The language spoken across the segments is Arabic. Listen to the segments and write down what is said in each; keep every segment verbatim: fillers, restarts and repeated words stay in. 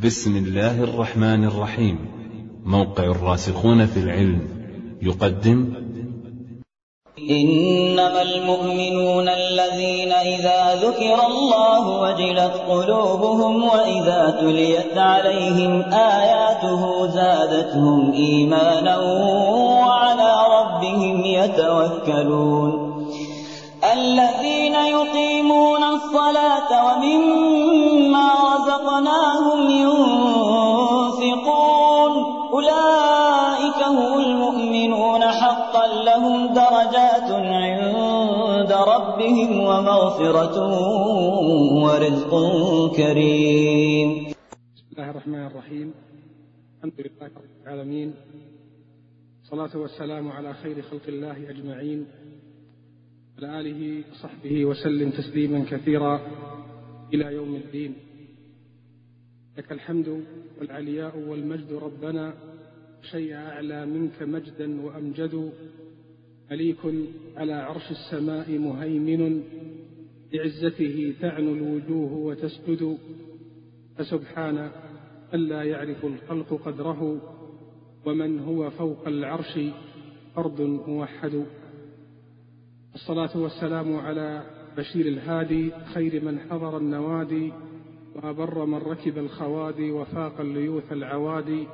بسم الله الرحمن الرحيم. موقع الراسخون في العلم يقدم إنما المؤمنون الذين إذا ذكر الله وجلت قلوبهم وإذا تليت عليهم آياته زادتهم إيمانا وعلى ربهم يتوكلون الذين يقيمون الصلاة ومما رزقناهم ينفقون أولئك هم المؤمنون حقا لهم درجات عند ربهم ومغفرة ورزق كريم. بسم الله الرحمن الرحيم. الحمد لله رب العالمين، والصلاة والسلام على خير خلق الله أجمعين، على آله وصحبه وسلم تسليما كثيرا إلى يوم الدين. لك الحمد والعلياء والمجد ربنا، شيء أعلى منك مجدا وأمجد، مليك على عرش السماء مهيمن، بعزته تعنو الوجوه وتسجد، فسبحان ألا يعرف الخلق قدره، ومن هو فوق العرش فرد موحد. الصلاة والسلام على بشير الهادي، خير من حضر النوادي، وأبر من ركب الخوادي، وفاق الليوث العوادي،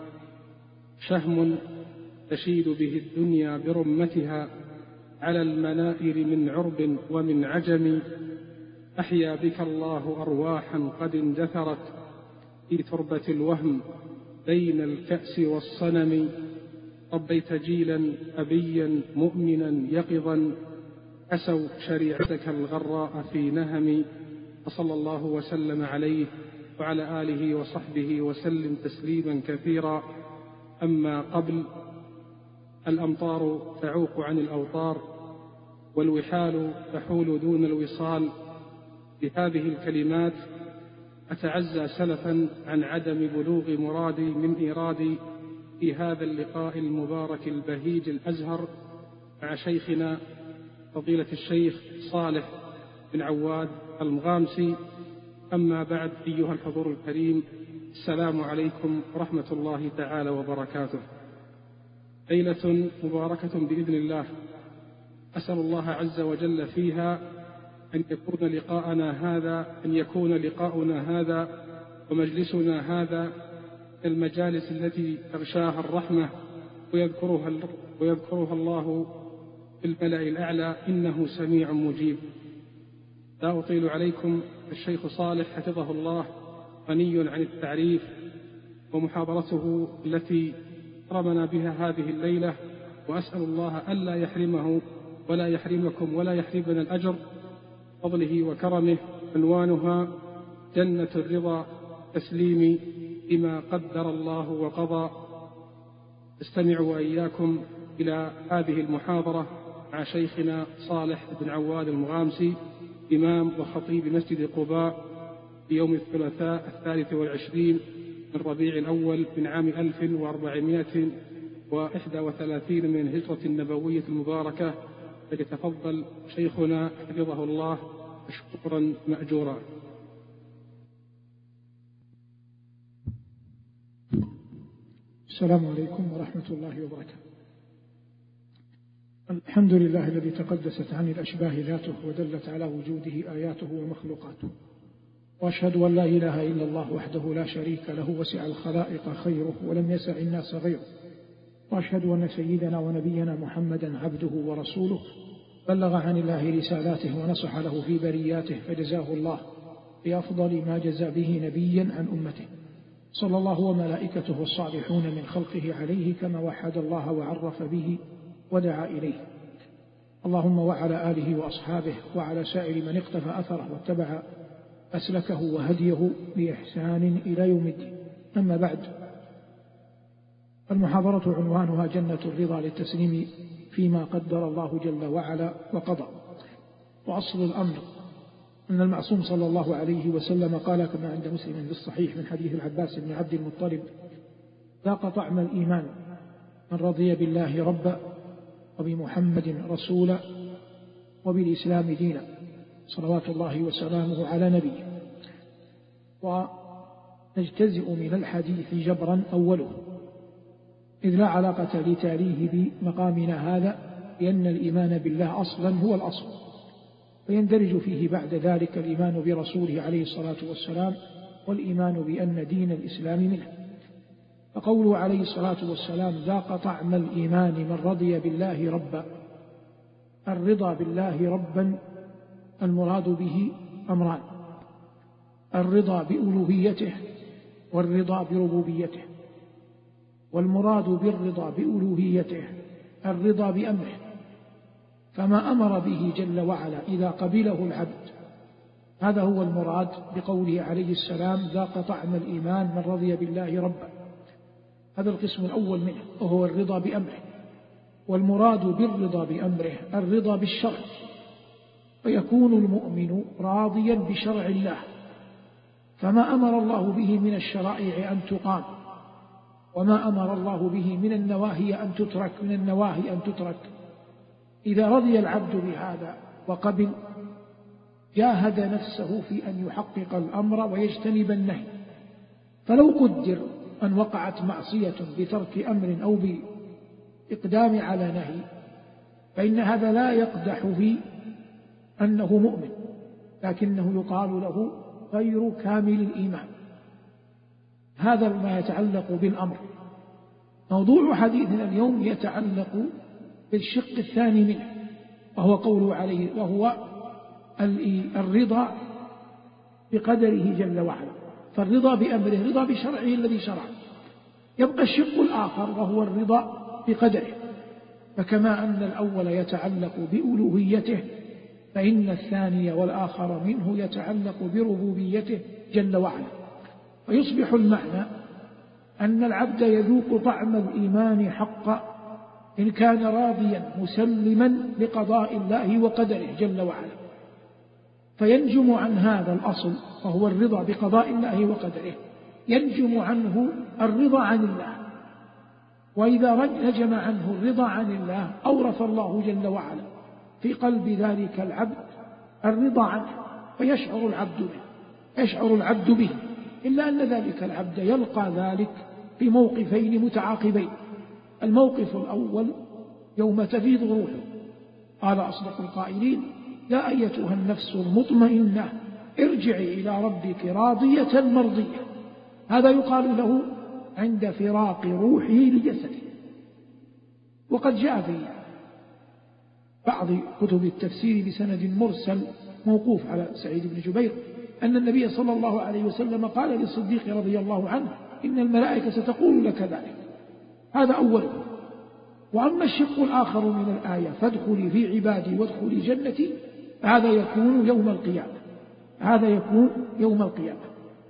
شهم تشيد به الدنيا برمتها، على المنائر من عرب ومن عجم، أحيا بك الله أرواحا قد اندثرت في تربة الوهم بين الكأس والصنم، ربيت جيلا أبيا مؤمنا يقظا، أسوا شريعتك الغراء في نهم، وصلى الله وسلم عليه وعلى آله وصحبه وسلم تسليما كثيرا. أما قبل، الأمطار تعوق عن الأوطار، والوحال تحول دون الوصال. بهذه الكلمات أتعزى سلفا عن عدم بلوغ مرادي من إيرادي في هذا اللقاء المبارك البهيج الأزهر مع شيخنا فضيلة الشيخ صالح بن عواد المغامسي. أما بعد، أيها الحضور الكريم، السلام عليكم ورحمة الله تعالى وبركاته. ليلة مباركة بإذن الله، أسأل الله عز وجل فيها أن يكون لقاءنا هذا أن يكون لقاؤنا هذا ومجلسنا هذا المجالس التي تغشاها الرحمة ويذكرها, ويذكرها الله في الملأ الأعلى، إنه سميع مجيب. لا أطيل عليكم، الشيخ صالح حفظه الله غني عن التعريف، ومحاضرته التي رمنا بها هذه الليلة، وأسأل الله ألا يحرمه ولا يحرمكم ولا يحرمنا الأجر فضله وكرمه. عنوانها جنة الرضا تسليم بما قدر الله وقضى. استمعوا وإياكم إلى هذه المحاضرة مع شيخنا صالح بن عواد المغامسي، إمام وخطيب مسجد قباء، في يوم الثلاثاء الثالث والعشرين من ربيع الأول من عام ألف وأربعمائة وإحدى وثلاثين من الهجرة النبوية المباركة. فليتفضل شيخنا حفظه الله مشكورا مأجورا. السلام عليكم ورحمة الله وبركاته. الحمد لله الذي تقدست عن الأشباه ذاته ودلت على وجوده آياته ومخلوقاته، وأشهد أن لا إله إلا الله وحده لا شريك له، وسع الخلائق خيره ولم يسع الناس غيره، وأشهد أن سيدنا ونبينا محمدا عبده ورسوله، بلغ عن الله رسالاته ونصح له في برياته، فجزاه الله بأفضل ما جزى به نبيا عن أمته، صلى الله وملائكته الصالحون من خلقه عليه، كما وحد الله وعرف به ودعا إليه. اللهم وعلى آله وأصحابه وعلى سائر من اقتفى أثره واتبع أسلكه وهديه بإحسان إلى يوم الدين. أما بعد، المحاضرة عنوانها جنة الرضا للتسليم فيما قدر الله جل وعلا وقضى. وأصل الأمر أن المعصوم صلى الله عليه وسلم قال كما عند مسلم بالصحيح من حديث العباس بن عبد المطلب: ذاق طعم الإيمان من رضي بالله ربا وبمحمد رسولا وبالإسلام دينا، صلوات الله وسلامه على نبيه. يجتزئ من الحديث جبرا أوله، إذ لا علاقة لتاريه بمقامنا هذا، لأن الإيمان بالله أصلا هو الأصل، ويندرج فيه بعد ذلك الإيمان برسوله عليه الصلاة والسلام والإيمان بأن دين الإسلام منه. فقوله عليه الصلاة والسلام ذاق طعم الإيمان من رضي بالله ربا، الرضا بالله ربا المراد به أمران: الرضا بألوهيته والرضا بربوبيته. والمراد بالرضا بألوهيته الرضا بأمره، فما أمر به جل وعلا إذا قبله العبد، هذا هو المراد بقوله عليه السلام ذاق طعم الإيمان من رضي بالله ربا. هذا القسم الأول منه وهو الرضا بأمره. والمراد بالرضا بأمره الرضا بالشرع، فيكون المؤمن راضيا بشرع الله، فما أمر الله به من الشرائع أن تقام، وما أمر الله به من النواهي أن تترك من النواهي أن تترك. إذا رضي العبد بهذا وقبل، جاهد نفسه في أن يحقق الأمر ويجتنب النهي. فلو قدر أن وقعت معصية بترك أمر أو بإقدام على نهي، فإن هذا لا يقدح في أنه مؤمن، لكنه يقال له غير كامل الإيمان. هذا ما يتعلق بالأمر. موضوع حديثنا اليوم يتعلق بالشق الثاني منه، وهو قوله عليه وهو الرضا بقدره جل وعلا. فالرضا بأمره رضا بشرعه الذي شرع. يبقى الشق الآخر وهو الرضا بقدره، فكما أن الأول يتعلق بألوهيته، فإن الثاني والآخر منه يتعلق بربوبيته جل وعلا. ويصبح المعنى أن العبد يذوق طعم الإيمان حقا إن كان راضيا مسلما لقضاء الله وقدره جل وعلا، فينجم عن هذا الأصل وهو الرضا بقضاء الله وقدره، ينجم عنه الرضا عن الله. وإذا نجم عنه الرضا عن الله، أورث الله جل وعلا في قلب ذلك العبد الرضا عنه، فيشعر العبد به يشعر العبد به إلا أن ذلك العبد يلقى ذلك في موقفين متعاقبين. الموقف الأول يوم تفيض روحه، قال أصدق القائلين: يا أيتها النفس المطمئنة ارجعي إلى ربك راضية مرضية. هذا يقال له عند فراق روحه لجسده. وقد جاء في بعض كتب التفسير بسند مرسل موقوف على سعيد بن جبير أن النبي صلى الله عليه وسلم قال للصديق رضي الله عنه: إن الملائكة ستقول لك ذلك. هذا أوله. وأما الشق الآخر من الآية فادخلي في عبادي وادخلي جنتي، هذا يكون يوم القيامة هذا يكون يوم القيامة.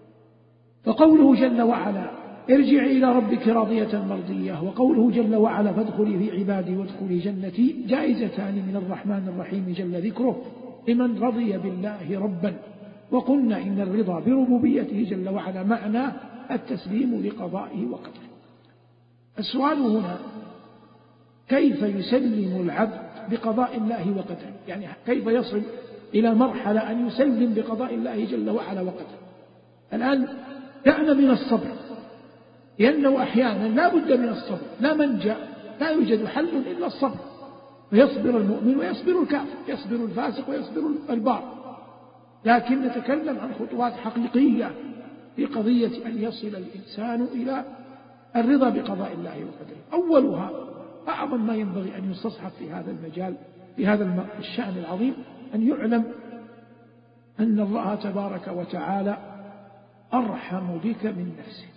فقوله جل وعلا ارجعي إلى ربك راضية مرضية، وقوله جل وعلا فادخلي في عبادي وادخلي جنتي، جائزتان من الرحمن الرحيم جل ذكره لمن رضي بالله ربا. وقلنا إن الرضا بربوبيته جل وعلا معناه التسليم لقضائه وقدره. السؤال هنا: كيف يسلم العبد بقضاء الله وقدره؟ يعني كيف يصل إلى مرحلة أن يسلم بقضاء الله جل وعلا وقدره؟ الآن دعنا من الصبر، لأنه أحيانا لا بد من الصبر، لا منجأ، لا يوجد حل إلا الصبر. فيصبر المؤمن ويصبر الكافر، يصبر الفاسق ويصبر البار. لكن نتكلم عن خطوات حقيقية في قضية أن يصل الإنسان إلى الرضا بقضاء الله وقدره. أولها أعظم ما ينبغي أن يستصحب في هذا المجال في هذا الشأن العظيم أن يعلم أن الله تبارك وتعالى أرحم بك من نفسك.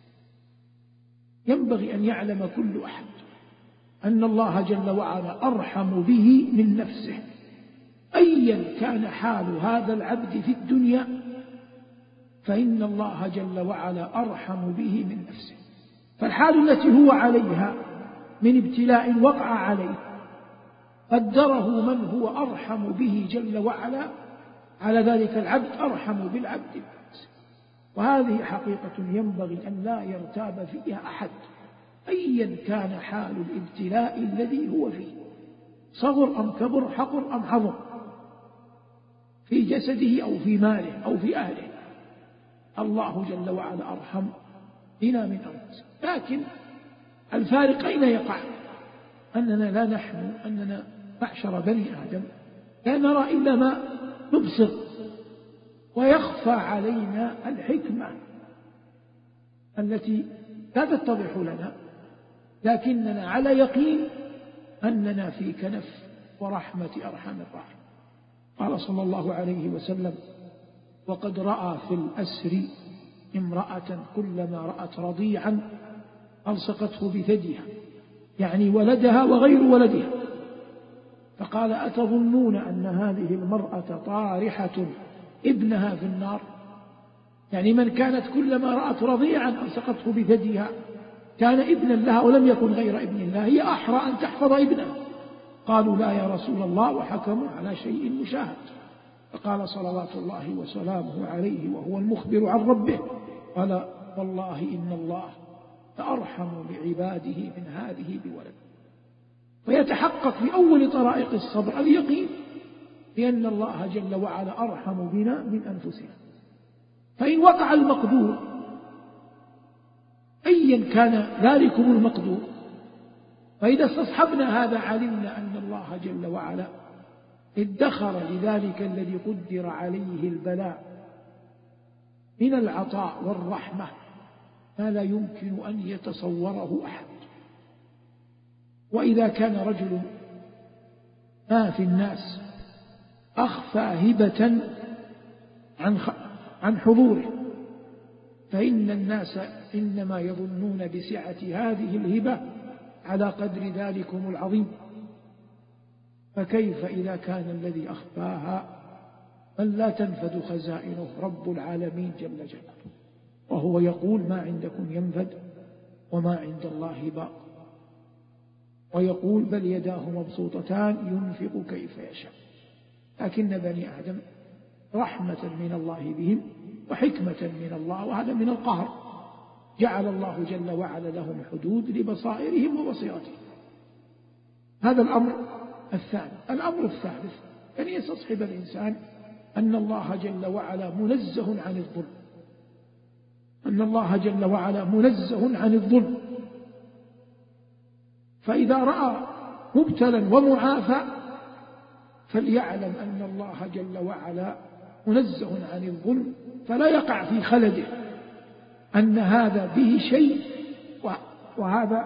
ينبغي أن يعلم كل أحد أن الله جل وعلا أرحم به من نفسه، أيا كان حال هذا العبد في الدنيا، فإن الله جل وعلا أرحم به من نفسه. فالحال التي هو عليها من ابتلاء وقع عليه قدره من هو أرحم به جل وعلا على ذلك العبد، أرحم بالعبد بنفسه. وهذه حقيقة ينبغي أن لا يرتاب فيها أحد، أيا كان حال الابتلاء الذي هو فيه، صغر أم كبر، حقر أم عظم، في جسده أو في ماله أو في أهله. الله جل وعلا أرحم بنا من أنفسنا. لكن الفارق أين يقع؟ أننا لا نحن أننا معشر بني آدم لا نرى إلا ما نبصر، ويخفى علينا الحكمة التي لا تتضح لنا، لكننا على يقين أننا في كنف ورحمة أرحم الراحمين. قال صلى الله عليه وسلم: وقد رأى في الأسر امرأة كلما رأت رضيعا ألصقته بثديها، يعني ولدها وغير ولدها، فقال: أتظنون أن هذه المرأة طارحة ابنها في النار؟ يعني من كانت كلما رأت رضيعا ألصقته بثديها كان ابنا لها ولم يكن غير ابن الله، هي أحرى أن تحفظ ابنها. قالوا: لا يا رسول الله، وحكموا على شيء مشاهد. فقال صلوات الله وسلامه عليه وهو المخبر عن ربه، قال: والله إن الله لأرحم بعباده من هذه بولد. فيتحقق في أول طرائق الصبر اليقين بأن الله جل وعلا أرحم بنا من أنفسنا. فإن وقع المقدور أيا كان ذلكم المقدور، فإذا استصحبنا هذا علمنا أن الله جل وعلا ادخر لذلك الذي قدر عليه البلاء من العطاء والرحمة ما لا يمكن أن يتصوره أحد. وإذا كان رجل ما في الناس أخفى هبة عن عن حضوره، فإن الناس إنما يظنون بسعة هذه الهبة على قدر ذلكم العظيم، فكيف إذا كان الذي أخفاها من لا تنفد خزائنه رب العالمين جل جلاله، وهو يقول: ما عندكم ينفد وما عند الله باق، ويقول: بل يداه مبسوطتان ينفق كيف يشاء. لكن بني آدم رحمة من الله بهم وحكمة من الله، وهذا من القهر، جعل الله جل وعلا لهم حدود لبصائرهم وبصيرتهم. هذا الأمر الثاني. الأمر الثالث أن يستصحب الإنسان أن الله جل وعلا منزه عن الظلم، أن الله جل وعلا منزه عن الظلم. فإذا رأى مبتلا ومعافى فليعلم أن الله جل وعلا منزه عن الظلم، فلا يقع في خلده أن هذا به شيء وهذا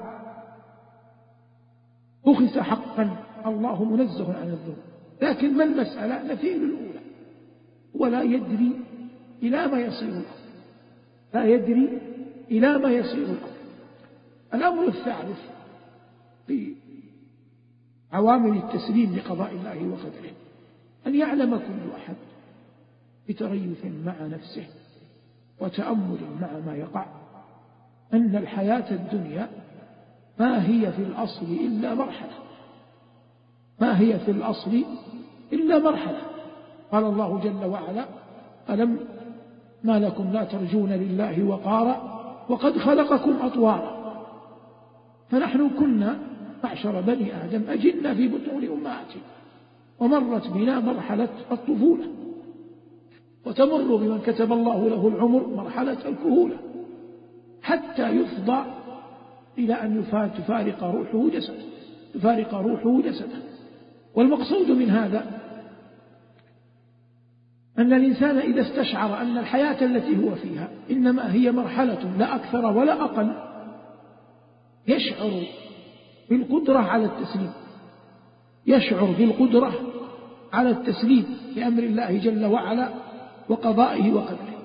أخذ حقا. الله منزه عن الظلم، لكن ما المسألة؟ نفيل الأولى، ولا يدري إلى ما يصير الأمر، لا يدري إلى ما يصير الأمر. الأمر الثالث في عوامل التسليم لقضاء الله وقدره أن يعلم كل أحد بتريث مع نفسه وتأمل مع ما يقع أن الحياة الدنيا ما هي في الأصل إلا مرحلة، ما هي في الأصل إلا مرحلة. قال الله جل وعلا: ألم ما لكم لا ترجون لله وقارا وقد خلقكم أطوارا. فنحن كنا معشر بني آدم أجلنا في بطون أمهاتنا، ومرت بنا مرحلة الطفولة، وتمر بمن كتب الله له العمر مرحلة الكهولة، حتى يفضى إلى أن تفارق روحه جسده تفارق روحه جسده. والمقصود من هذا أن الإنسان إذا استشعر أن الحياة التي هو فيها إنما هي مرحلة لا أكثر ولا أقل، يشعر بالقدرة على التسليم، يشعر بالقدرة على التسليم لأمر الله جل وعلا وقضائه وقدره.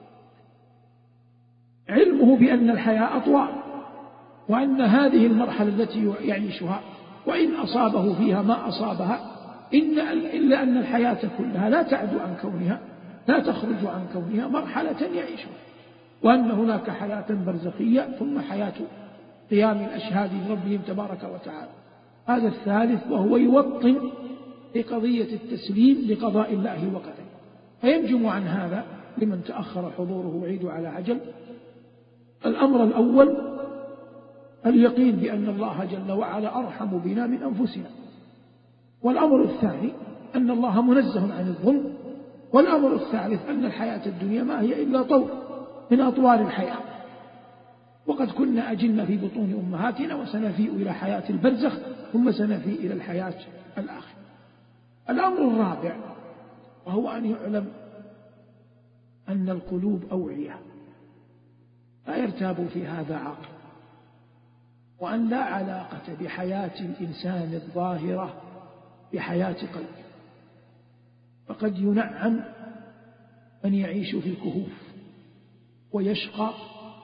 علمه بأن الحياة أطوال، وأن هذه المرحلة التي يعيشها وإن أصابه فيها ما أصابها إلا أن الحياة كلها لا تعدو عن كونها لا تخرج عن كونها مرحلة يعيشها، وأن هناك حياة برزخية ثم حياة قيام الأشهاد لربهم تبارك وتعالى. هذا الثالث، وهو يوطن لقضية التسليم لقضاء الله وقدره. فينجم عن هذا لمن تأخر حضوره وعيد على عجل. الأمر الأول اليقين بأن الله جل وعلا أرحم بنا من أنفسنا، والأمر الثاني أن الله منزه عن الظلم، والأمر الثالث أن الحياة الدنيا ما هي إلا طور من أطوار الحياة، وقد كنا أجلنا في بطون أمهاتنا وسنفيء إلى حياة البرزخ ثم سنفيء إلى الحياة الآخرة. الأمر الرابع وهو أن يعلم أن القلوب أوعية لا يرتاب في هذا عقل، وأن لا علاقة بحياة الإنسان الظاهرة بحياة قلبه، فقد ينعم من يعيش في الكهوف، ويشقى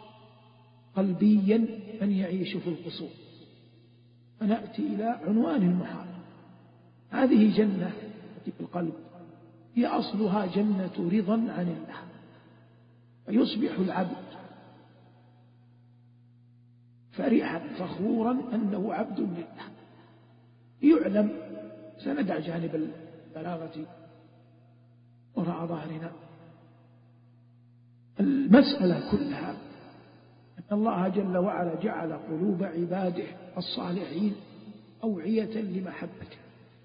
قلبيا من يعيش في القصور. فنأتي إلى عنوان المحاضرة. هذه جنة في القلب هي أصلها جنة رضا عن الله، فيصبح العبد فرحا فخورا أنه عبد لله. يعلم، سندع جانب البلاغة وراء ظهرنا، المسألة كلها أن الله جل وعلا جعل قلوب عباده الصالحين أوعية لمحبته،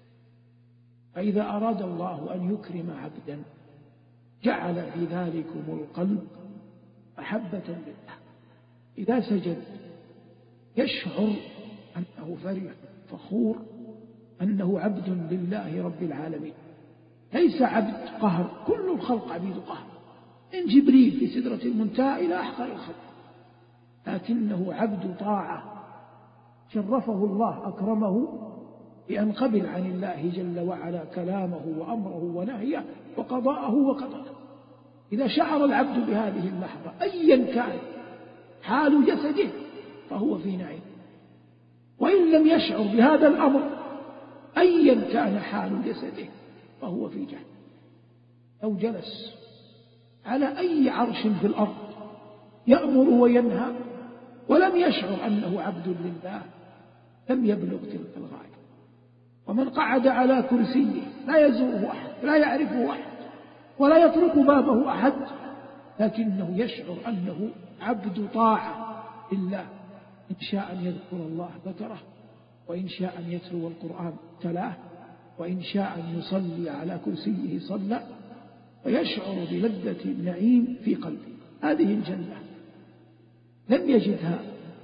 فإذا أراد الله أن يكرم عبدا جعل في ذلكم القلب محبة لله. إذا سجد يشعر أنه فرح فخور أنه عبد لله رب العالمين، ليس عبد قهر، كل الخلق عبيد قهر، من جبريل في سدرة المنتهى إلى أحقر الخلق، لكنه عبد طاعة شرفه الله أكرمه بأن قبل عن الله جل وعلا كلامه وأمره ونهيه وقضاءه وقدره. إذا شعر العبد بهذه اللحظة أيا كان حال جسده فهو في نعيم، وإن لم يشعر بهذا الأمر أيا كان حال جسده فهو في جهنم. لو جلس على أي عرش في الأرض يأمر وينهى ولم يشعر أنه عبد لله لم يبلغ تلك الغاية. ومن قعد على كرسيه لا يزوره أحد، لا يعرفه أحد، ولا يطرق بابه أحد، لكنه يشعر أنه عبد طاعة لله، إن شاء أن يذكر الله ذكره، وإن شاء أن يتلو القرآن تلاه، وإن شاء أن يصلي على كرسيه صلى، ويشعر بلذة النعيم في قلبه. هذه الجنة لم يجدها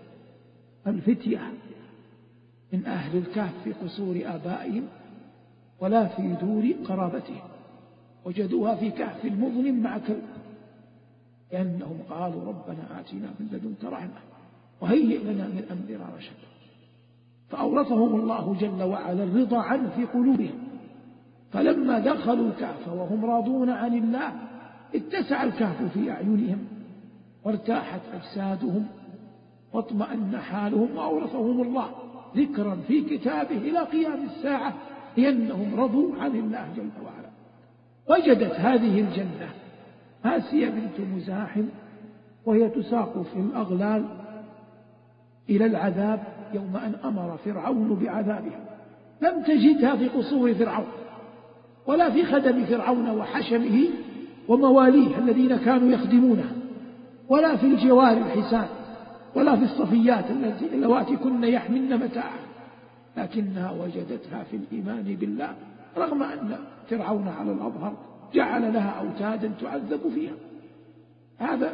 الفتية من أهل الكهف في قصور آبائهم ولا في دور قرابتهم، وجدوها في كهف مظلم مع كلب، لأنهم قالوا ربنا آتنا من لدنك رحمة وهيئ لنا من أمرنا رشدا، فأورثهم الله جل وعلا الرضا عنه في قلوبهم. فلما دخلوا الكهف وهم راضون عن الله اتسع الكهف في أعينهم وارتاحت أجسادهم واطمأن حالهم، وأورثهم الله ذكرا في كتابه إلى قيام الساعة لأنهم رضوا عن الله جل وعلا. وجدت هذه الجنة آسيا بنت مزاحم وهي تساق في الأغلال إلى العذاب يوم أن أمر فرعون بعذابها، لم تجدها في قصور فرعون ولا في خدم فرعون وحشمه ومواليه الذين كانوا يخدمونها، ولا في الجوار الحسان، ولا في الصفيات اللواتي كن يحملن متاعا، لكنها وجدتها في الإيمان بالله، رغم أن فرعون على الأظهر جعل لها أوتادا تعذب فيها. هذا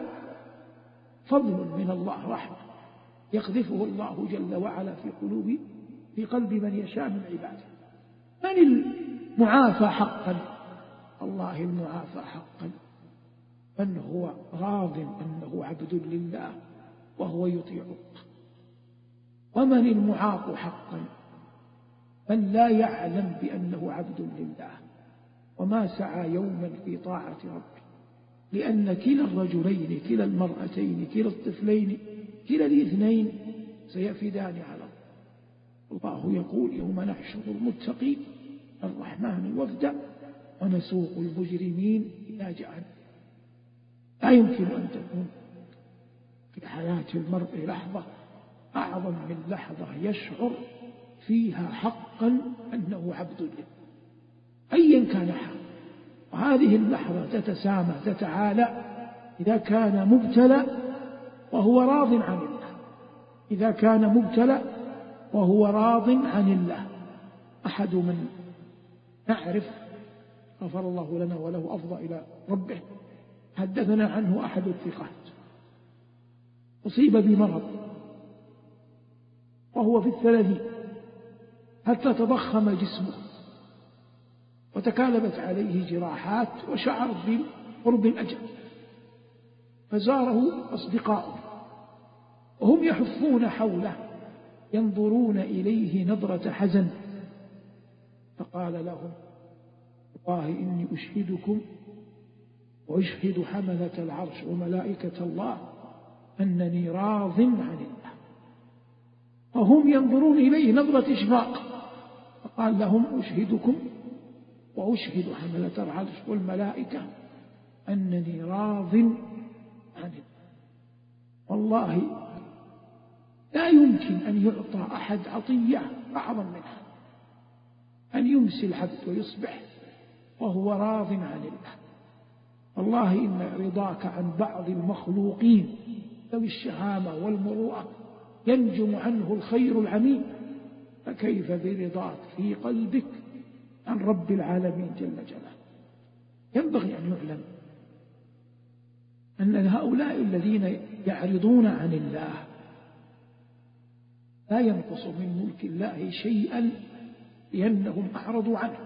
فضل من الله، رحمة يقذفه الله جل وعلا في قلوب في قلب من يشاء من عباده. من المعافى حقا؟ الله المعافى حقا من هو راض أنه عبد لله وهو يطيع الله. ومن المعاق حقا؟ من لا يعلم بأنه عبد لله وما سعى يوما في طاعة ربه، لأن كلا الرجلين كلا المرأتين كلا الطفلين كلا الاثنين سيفدان على الله. الله يقول يوم نحشر المتقين الرحمن وفدا ونسوق المجرمين إلى جهنم. لا يمكن أن تكون في حياة المرء لحظة أعظم من لحظة يشعر فيها حقا أنه عبد لله أيا كان حاله. وهذه اللحظة تتسامى تتعالى إذا كان مبتلى وهو راض عن الله، إذا كان مبتلى وهو راض عن الله. أحد من نعرف غفر الله لنا وله أفضى إلى ربه حدثنا عنه أحد الثقات أصيب بمرض وهو في الثلاثين حتى تضخم جسمه وتكالبت عليه جراحات وشعر بقرب الأجل، فزاره أصدقاؤه وهم يحفون حوله ينظرون إليه نظرة حزن، فقال لهم: والله إني أشهدكم وأشهد حملة العرش وملائكة الله أنني راض عن الله. وهم ينظرون إليه نظرة إشفاق، فقال لهم: أشهدكم وأشهد حملة العرش والملائكة أنني راض عن الله. والله لا يمكن أن يعطى أحد عطية أعظم منها، أن يمسي العبد ويصبح وهو راض عن الله. والله إن رضاك عن بعض المخلوقين ذوي الشهامة والمروءة ينجم عنه الخير العميم، فكيف برضاك في قلبك عن رب العالمين جل جلاله. ينبغي أن يعلم أن هؤلاء الذين يعرضون عن الله لا ينقص من ملك الله شيئا لأنهم أعرضوا عنه.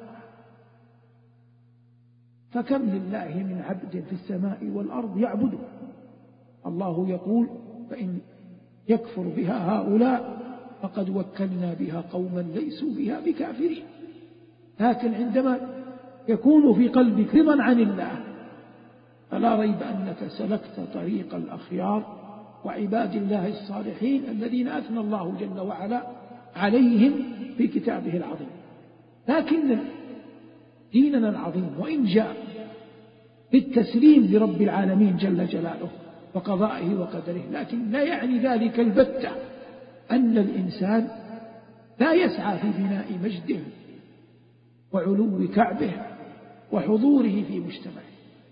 فكم لله من عبد في السماء والأرض يعبده. الله يقول: فإن يكفر بها هؤلاء فقد وكلنا بها قوما ليسوا بها بكافرين. لكن عندما يكون في قلبك رضا عن الله فلا ريب أنك سلكت طريق الأخيار وعباد الله الصالحين الذين أثنى الله جل وعلا عليهم في كتابه العظيم. لكن ديننا العظيم وإن جاء بالتسليم لرب العالمين جل جلاله وقضائه وقدره، لكن لا يعني ذلك البتة أن الإنسان لا يسعى في بناء مجده وعلو كعبه وحضوره في مجتمعه.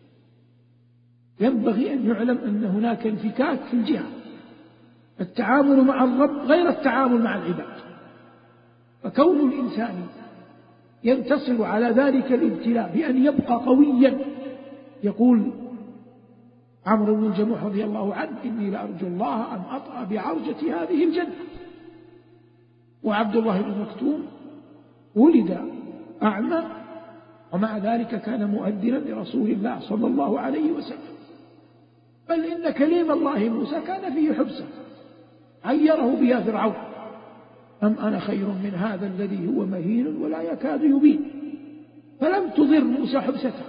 ينبغي أن يعلم أن هناك انفكاك في الجهة، التعامل مع الرب غير التعامل مع العباد. فكون الإنسان ينتصر على ذلك الابتلاء بأن يبقى قويا، يقول عمرو بن الجموح رضي الله عنه: إني لأرجو الله أن أطأ بعرجة هذه الجنة. وعبد الله بن مكتوم ولد أعمى ومع ذلك كان مؤذنا لرسول الله صلى الله عليه وسلم. بل إن كليم الله موسى كان فيه حبسة عيره بها فرعون: أم أنا خير من هذا الذي هو مهين ولا يكاد يبين. فلم تضر موسى حبسته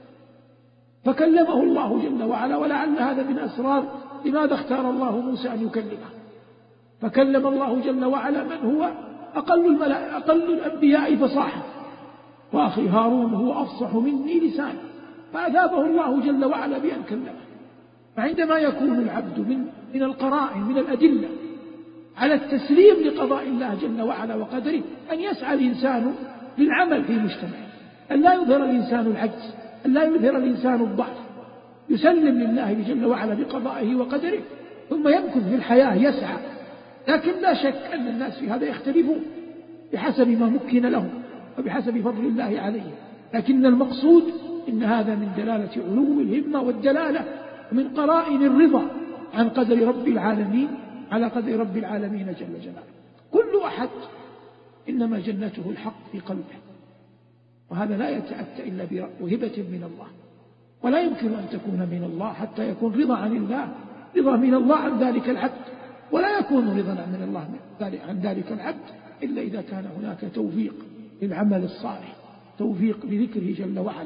فكلمه الله جل وعلا. ولعل هذا من أسرار لماذا اختار الله موسى أن يكلمه، فكلم الله جل وعلا من هو أقل الملائكة أقل الأنبياء فصاحة، وأخي هارون هو أفصح مني لسانا، فأثابه الله جل وعلا بأن كلمه. فعندما يكون العبد من من القرائن من الأدلة على التسليم لقضاء الله جل وعلا وقدره أن يسعى الإنسان للعمل في مجتمعه، أن لا يظهر الإنسان العجز، أن لا يظهر الإنسان الضعف، يسلم لله جل وعلا بقضائه وقدره، ثم يمكث في الحياة يسعى. لكن لا شك أن الناس في هذا يختلفون بحسب ما مكن لهم وبحسب فضل الله عليهم، لكن المقصود إن هذا من دلالة علو الهمة والدلالة ومن قرائن الرضا عن قدر رب العالمين على قدر رب العالمين جل جلاله. كل أحد إنما جنته الحق في قلبه، وهذا لا يتأتى إلا بوهبة من الله، ولا يمكن أن تكون من الله حتى يكون رضا عن الله رضا من الله عن ذلك العبد، ولا يكون رضا من الله عن ذلك العبد إلا إذا كان هناك توفيق للعمل الصالح، توفيق لذكره جل وعلا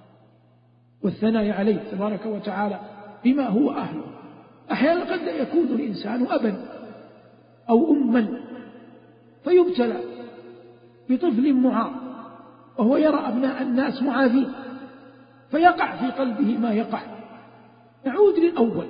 والثناء عليه تبارك وتعالى بما هو أهله. أحيانا قد يكون الإنسان أبا أو أما فيبتلى بطفل معاق وهو يرى أبناء الناس معاذين فيقع في قلبه ما يقع. نعود للأول: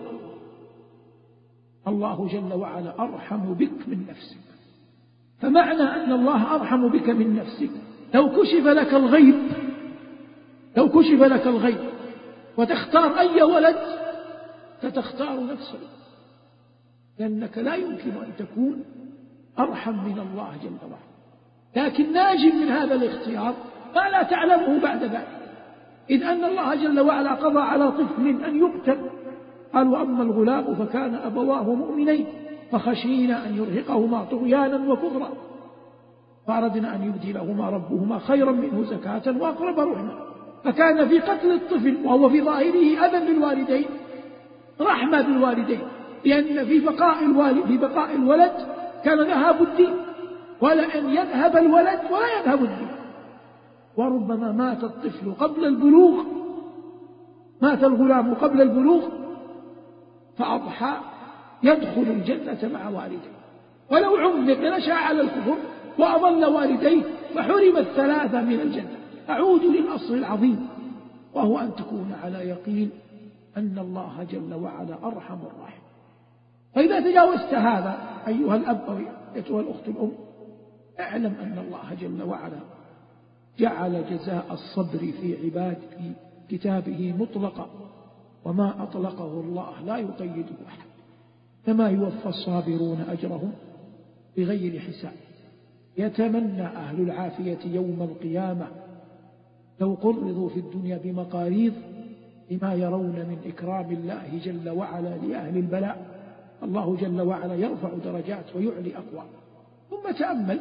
الله جل وعلا أرحم بك من نفسك. فمعنى أن الله أرحم بك من نفسك لو كشف لك الغيب لو كشف لك الغيب وتختار أي ولد فتختار نفسك، لأنك لا يمكن أن تكون أرحم من الله جل وعلا. لكن ناجم من هذا الاختيار ما لا تعلمه بعد ذلك، إذ أن الله جل وعلا قضى على طفل أن يقتل قال وأما الغلام فكان أبواه مؤمنين فخشينا أن يرهقهما طغيانا وكفرا فأردنا أن يبدلهما ربهما خيرا منه زكاة وأقرب رحما. فكان في قتل الطفل وهو في ظاهره أذى للوالدين رحمة بالوالدين، لأن في بقاء الوالد في بقاء الولد كان ذهاب الدين، ولأن يذهب الولد ولا يذهب الدين. وربما مات الطفل قبل البلوغ، مات الغلام قبل البلوغ فأضحى يدخل الجنة مع والديه، ولو عمر نشأ على الكفر وأضل والديه فحرم الثلاثة من الجنة. أعود للأصل العظيم وهو أن تكون على يقين أن الله جل وعلا أرحم الراحمين. فإذا تجاوزت هذا أيها الأب أو أيتها الأخت الأم، اعلم أن الله جل وعلا جعل جزاء الصبر في عباده في كتابه مطلقا، وما أطلقه الله لا يقيده أحد، كما يوفى الصابرون أجرهم بغير حساب. يتمنى أهل العافية يوم القيامة لو قرضوا في الدنيا بمقاريض لما يرون من إكرام الله جل وعلا لأهل البلاء. الله جل وعلا يرفع درجات ويعلي أقوام. ثم تأمل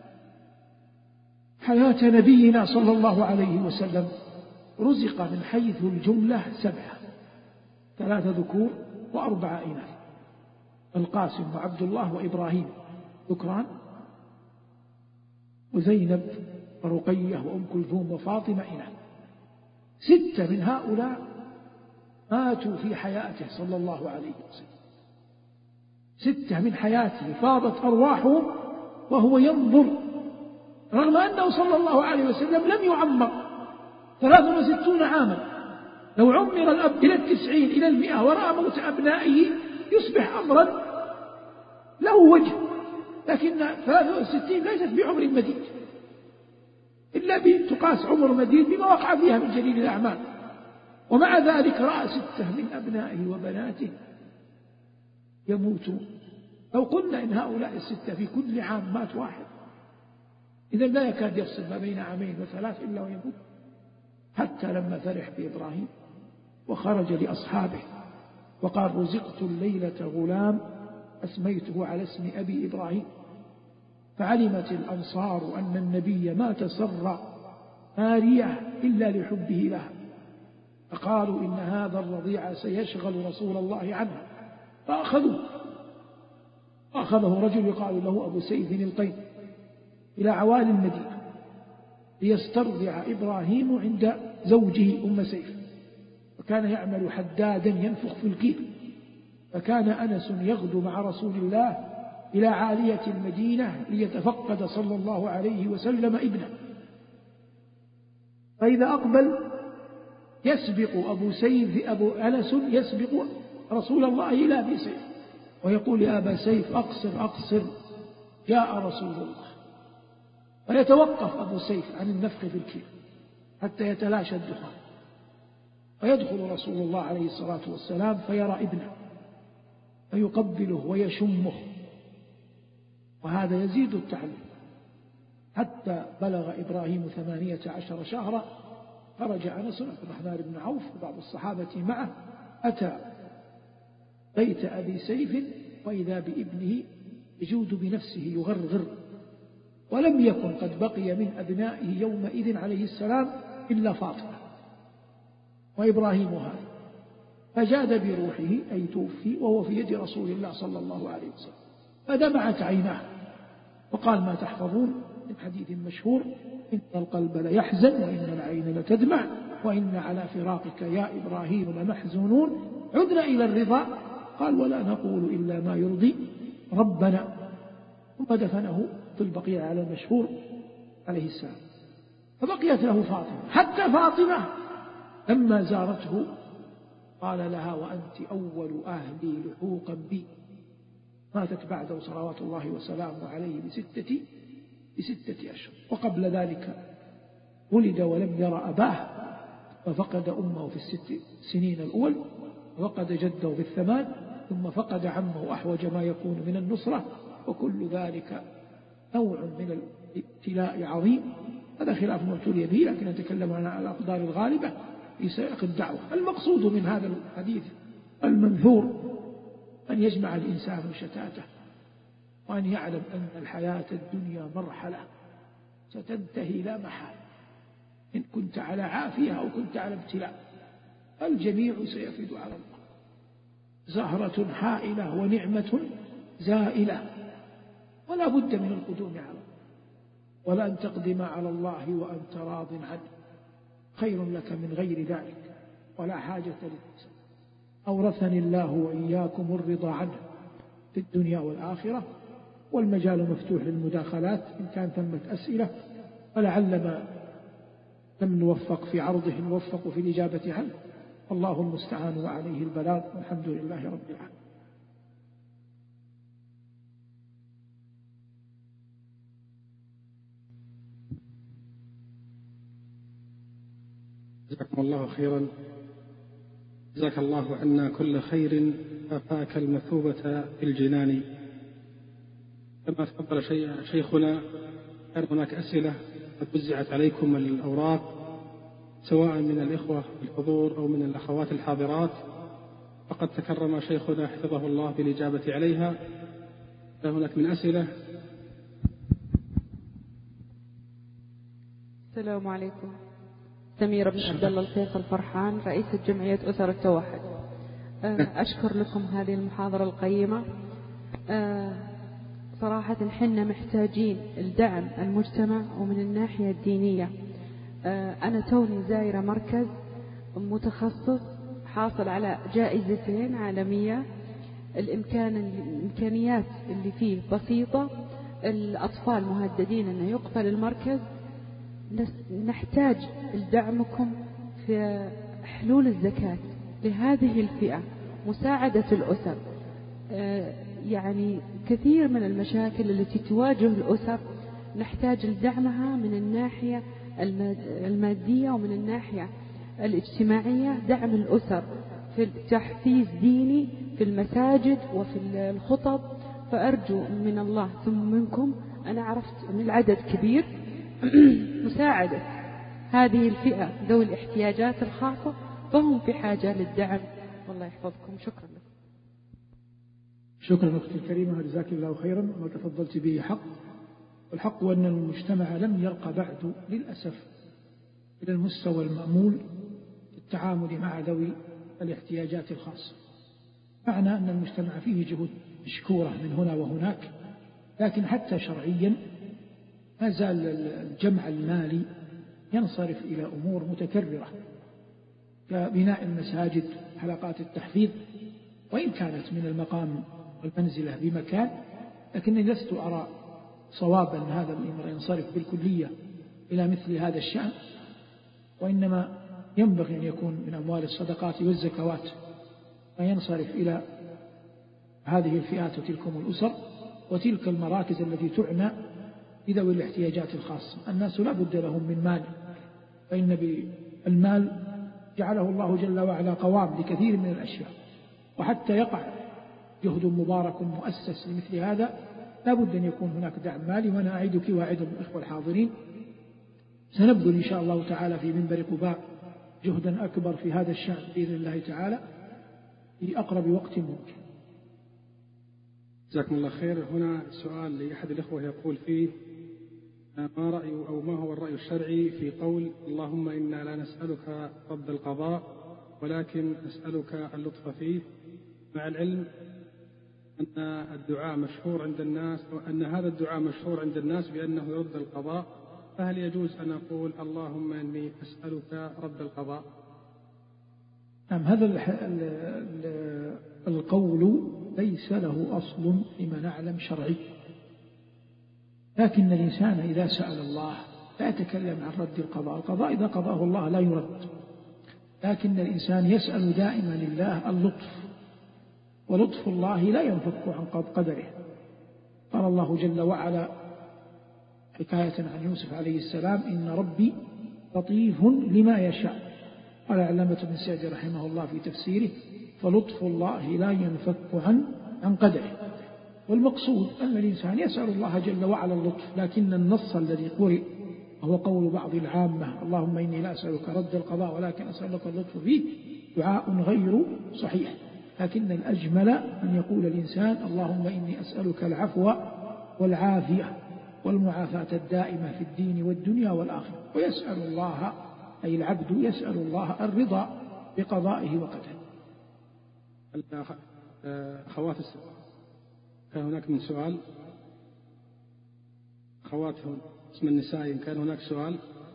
حياة نبينا صلى الله عليه وسلم، رزق من حيث الجملة سبعة، ثلاثة ذكور وأربعة إناث، القاسم وعبد الله وإبراهيم ذكران، وزينب ورقية وأم كلثوم وفاطمة إناث. ستة من هؤلاء ماتوا في حياته صلى الله عليه وسلم، ستة من حياته فاضت أرواحهم وهو ينظر، رغم أنه صلى الله عليه وسلم لم يعمر ثلاث وستون عاما. لو عمر الأب إلى التسعين إلى المئة ورأى موت أبنائه يصبح أمرا له وجه، لكن ثلاثة وستين ليست بعمر مديد، إلا بتقاس عمر مديد بما وقع فيها من جليل الأعمال. ومع ذلك رأى ستة من أبنائه وبناته يموتون. لو قلنا إن هؤلاء الستة في كل عام مات واحد، إذن لا يكاد يفصل ما بين عامين وثلاث إلا ويموت. حتى لما فرح بإبراهيم وخرج لأصحابه وقال رزقت الليلة غلام أسميته على اسم أبي إبراهيم، فعلمت الأنصار أن النبي ما تسرى مارية إلا لحبه لها، فقالوا إن هذا الرضيع سيشغل رسول الله عنها، فأخذوه. أخذه رجل يقال له أبو سيف القين إلى عوالي المدينة ليسترضع إبراهيم عند زوجه أم سيف، وكان يعمل حدادا ينفخ في الكيل. فكان أنس يغدو مع رسول الله إلى عالية المدينة ليتفقد صلى الله عليه وسلم ابنه، فإذا أقبل يسبق أبو سيف أبو أنس يسبق رسول الله إلى أبي سيف ويقول يا أبا سيف أقصر أقصر جاء رسول الله. ويتوقف أبو سيف عن النفخ في الكيل حتى يتلاشى الدخان، ويدخل رسول الله عليه الصلاة والسلام فيرى ابنه فيقبله ويشمه، وهذا يزيد التعليم. حتى بلغ إبراهيم ثمانية عشر شهرا خرج أنس عبد الرحمن بن عوف وبعض الصحابة معه، أتى بيت أبي سيف وإذا بابنه يجود بنفسه يغرغر، ولم يكن قد بقي من أبنائه يومئذ عليه السلام إلا فاطمة وإبراهيم هذا، فجاد بروحه أي توفي وهو في يد رسول الله صلى الله عليه وسلم، فدمعت عيناه وقال ما تحفظون من حديث مشهور إن القلب ليحزن وإن العين لتدمع وإن على فراقك يا إبراهيم لمحزونون عدنا إلى الرضا. قال ولا نقول إلا ما يرضي ربنا، ثم دفنه في البقيع على المشهور عليه السلام. فبقيت له فاطمة، حتى فاطمة لما زارته قال لها وأنت أول أهلي لحوقا بي. ماتت بعده صلوات الله وسلامه عليه بستة بستة أشهر، وقبل ذلك ولد ولم يرى أباه، ففقد أمه في الست سنين الأول، وفقد جده في الثمان، ثم فقد عمه أحوج ما يكون من النصرة، وكل ذلك نوع من الابتلاء عظيم. هذا خلاف ما ابتلي به، لكن نتكلم عن الأقدار الغالبة في سائق الدعوة. المقصود من هذا الحديث المنثور أن يجمع الإنسان شتاته، وأن يعلم أن الحياة الدنيا مرحلة ستنتهي لا محالة، إن كنت على عافية أو كنت على ابتلاء، الجميع سيفد على الله. زهرة حائلة ونعمة زائلة، ولا بد من القدوم على الله، ولا أن تقدم على الله وأنت راض عنه خير لك من غير ذلك، ولا حاجة للإنسان. أورثني الله وإياكم الرضا عنه في الدنيا والآخرة، والمجال مفتوح للمداخلات إن كان ثمة أسئلة، ولعل ما لم نوفق في عرضه نوفق في الإجابة عنه، الله المستعان وعليه البلاغ، والحمد لله رب العالمين. جزاكم الله خيرا. جزاك الله عنا كل خير، أفاك المثوبة في الجنان. كما تفضل شيخنا، كان هناك أسئلة قد وزعت عليكم الأوراق سواء من الإخوة الحضور أو من الأخوات الحاضرات، فقد تكرم شيخنا حفظه الله بالإجابة عليها. هناك من أسئلة. السلام عليكم. سميرة بن عبد الله الفيصل فرحان، رئيسة جمعية أسر التوحد. أشكر لكم هذه المحاضرة القيمة. صراحة حنا محتاجين الدعم المجتمع ومن الناحية الدينية. أنا توني زائرة مركز متخصص حاصل على جائزتين عالمية. الإمكان الإمكانيات اللي فيه بسيطة، الأطفال مهددين أن يقفل المركز. نحتاج دعمكم في حلول الزكاة لهذه الفئة، مساعدة الأسر. يعني كثير من المشاكل التي تواجه الأسر نحتاج لدعمها من الناحية المادية ومن الناحية الاجتماعية. دعم الأسر في التحفيز ديني في المساجد وفي الخطب، فأرجو من الله ثم منكم، أنا عرفت من العدد كبير، مساعدة هذه الفئة ذوي الاحتياجات الخاصة، فهم في حاجة للدعم. والله يحفظكم. شكرا لكم. شكرا أختي الكريمة، جزاك الله خيرا. ما تفضلت به حق، والحق أن المجتمع لم يرقى بعد للأسف إلى المستوى المأمول في التعامل مع ذوي الاحتياجات الخاصة. معنى أن المجتمع فيه جهود مشكورة من هنا وهناك، لكن حتى شرعيا ما زال الجمع المالي ينصرف إلى أمور متكررة كبناء المساجد، حلقات التحفيظ، وإن كانت من المقام والمنزلة بمكان، لكنني لست أرى صوابا أن هذا الأمر ينصرف بالكلية إلى مثل هذا الشأن، وإنما ينبغي أن يكون من أموال الصدقات والزكوات ما ينصرف إلى هذه الفئات وتلكم الأسر وتلك المراكز التي تعنى بذوي الاحتياجات الخاصة. الناس لا بد لهم من مال، فإن بالمال جعله الله جل وعلا قوام لكثير من الأشياء، وحتى يقع جهد مبارك مؤسس لمثل هذا لا بد أن يكون هناك دعم مالي. وأنا أعدك وأعد الإخوة الحاضرين سنبذل إن شاء الله تعالى في منبر قباء جهدا أكبر في هذا الشأن بإذن الله تعالى في أقرب وقت ممكن. جزاكم الله خير. هنا سؤال لأحد الإخوة يقول فيه: ما رأي أو ما هو الرأي الشرعي في قول اللهم إنا لا نسألك رد القضاء ولكن نسألك اللطف فيه، مع العلم أن الدعاء مشهور عند الناس وأن هذا الدعاء مشهور عند الناس بأنه يرد القضاء، فهل يجوز أن أقول اللهم إني أسألك رد القضاء؟ نعم، هذا القول ليس له أصل فيما نعلم شرعي، لكن الإنسان إذا سأل الله لا يتكلم عن رد القضاء. القضاء إذا قضاه الله لا يرد، لكن الإنسان يسأل دائما لله اللطف، ولطف الله لا ينفك عن قدره. قال الله جل وعلا حكاية عن يوسف عليه السلام: إن ربي لطيف لما يشاء. قال علامة بن سعد رحمه الله في تفسيره: فلطف الله لا ينفك عن عن قدره. والمقصود أن الإنسان يسأل الله جل وعلا اللطف، لكن النص الذي قرئ وهو قول بعض العامة اللهم إني لا أسألك رد القضاء ولكن أسألك اللطف فيه، دعاء غير صحيح. لكن الأجمل أن يقول الإنسان اللهم إني أسألك العفو والعافية والمعافاة الدائمة في الدين والدنيا والآخرة، ويسأل الله أي العبد يسأل الله الرضا بقضائه وقدره. أخوات كان هناك من سؤال أخوات اسم النساء إن كان هناك سؤال.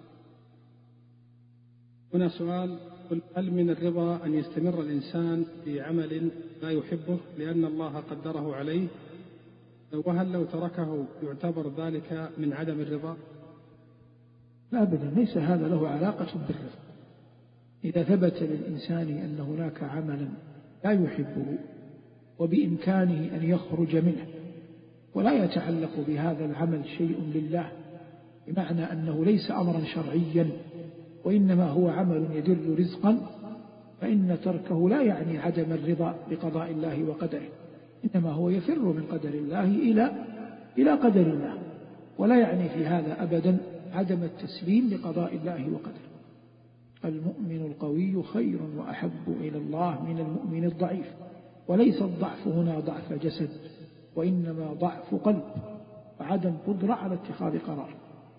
هنا سؤال: هل من الرضا أن يستمر الإنسان في عمل لا يحبه لأن الله قدره عليه؟ وهل لو تركه يعتبر ذلك من عدم الرضا؟ لا أبدا، ليس هذا له علاقة بالرضا. إذا ثبت للإنسان أن هناك عملا لا يحبه وبإمكانه أن يخرج منه ولا يتعلق بهذا العمل شيء لله، بمعنى أنه ليس أمرا شرعيا وإنما هو عمل يدر رزقا، فإن تركه لا يعني عدم الرضا بقضاء الله وقدره، إنما هو يفر من قدر الله إلى إلى قدر الله، ولا يعني في هذا أبدا عدم التسليم لقضاء الله وقدره. المؤمن القوي خير وأحب إلى الله من المؤمن الضعيف، وليس الضعف هنا ضعف جسد، وإنما ضعف قلب وعدم قدرة على اتخاذ قرار.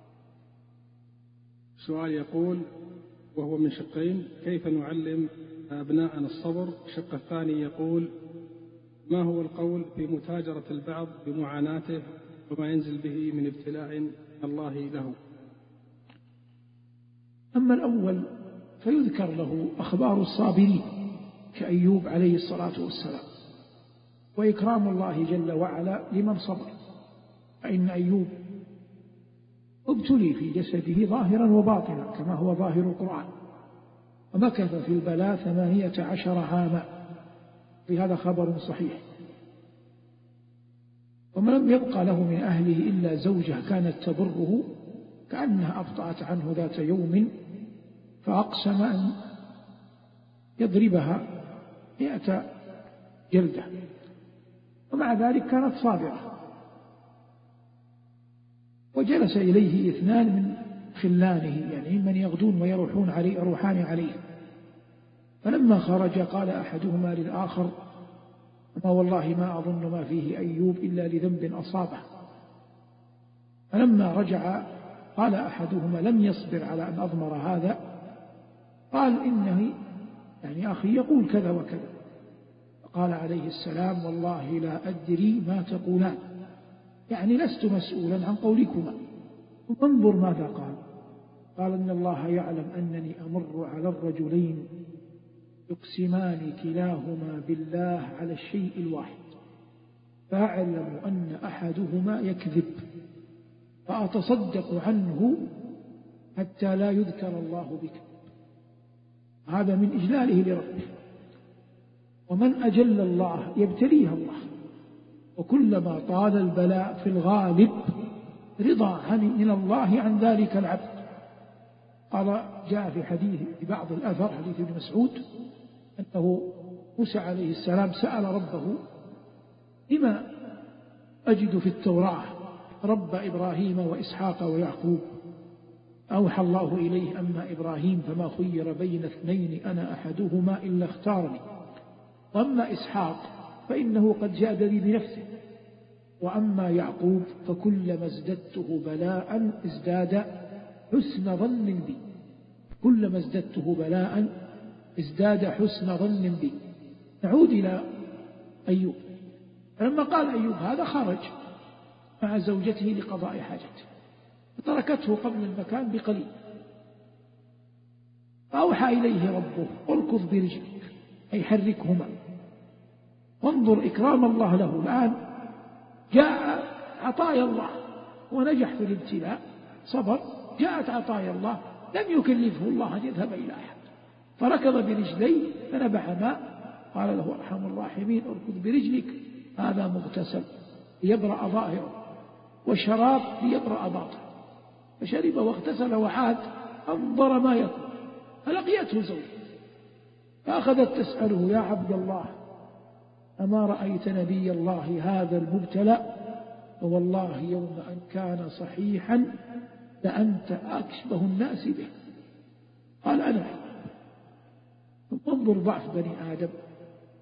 سؤال يقول وهو من شقين: كيف نعلم أبناءنا الصبر؟ الشق الثاني يقول: ما هو القول في متاجرة البعض بمعاناته وما ينزل به من ابتلاء من الله له؟ أما الأول فيذكر له أخبار الصابرين كأيوب عليه الصلاة والسلام، وإكرام الله جل وعلا لمن صبر، فإن أيوب ابتلي في جسده ظاهرا وباطنا كما هو ظاهر القرآن، ومكث في البلاء ثمانية عشر عاما، في هذا خبر صحيح. وما لم يبقى له من أهله إلا زوجة كانت تبره، كأنها أبطأت عنه ذات يوم فأقسم أن يضربها مئة جلدة، ومع ذلك كانت صابرة. وجلس إليه اثنان من خلانه، يعني من يغدون ويروحون عليه يروحان عليه، فلما خرج قال أحدهما للآخر: أما والله ما أظن ما فيه أيوب إلا لذنب أصابه. فلما رجع قال أحدهما: لم يصبر على أن أضمر هذا، قال: إنه يعني أخي يقول كذا وكذا. فقال عليه السلام: والله لا أدري ما تقولان، يعني لست مسؤولا عن قولكما. انظر ماذا قال. قال: إن الله يعلم أنني أمر على الرجلين يقسمان كلاهما بالله على الشيء الواحد، فأعلم أن أحدهما يكذب، فأتصدق عنه حتى لا يذكر الله بك. هذا من إجلاله لربه. ومن أجل الله يبتليه الله، وكلما طال البلاء في الغالب رضا من الله عن ذلك العبد. قال جاء في حديث في بعض الأثر حديث ابن مسعود أنه موسى عليه السلام سأل ربه: لما أجد في التوراة رب إبراهيم وإسحاق ويعقوب؟ أوحى الله إليه: أما إبراهيم فما خير بين اثنين أنا أحدهما إلا اختارني، وأما إسحاق فإنه قد جادني بنفسه، وأما يعقوب فكلما ازددته بلاء ازداد حسن ظن بي، كلما ازددته بلاء ازداد حسن ظن بي. نعود إلى أيوب. فلما قال أيوب هذا خرج مع زوجته لقضاء حاجته، فتركته قبل المكان بقليل، فأوحى إليه ربه: اركض برجلك، أي حركهما. وانظر إكرام الله له. الآن جاء عطايا الله ونجح في الابتلاء، صبر، جاءت عطايا الله، لم يكلفه الله أن يذهب إلى أحد، فركض برجليه فنبع ماء، قال له أرحم الراحمين: اركض برجلك، هذا مغتسل ليبرأ ظاهره، وشراب ليبرأ باطنه. فشرب واغتسل وعاد أنظر ما يكون، فلقيته زوجه فأخذت تسأله: يا عبد الله، أما رأيت نبي الله هذا المبتلى؟ فوالله يوم أن كان صحيحا لأنت أكشبه الناس به. قال: أنا. انظر ضعف بني آدم،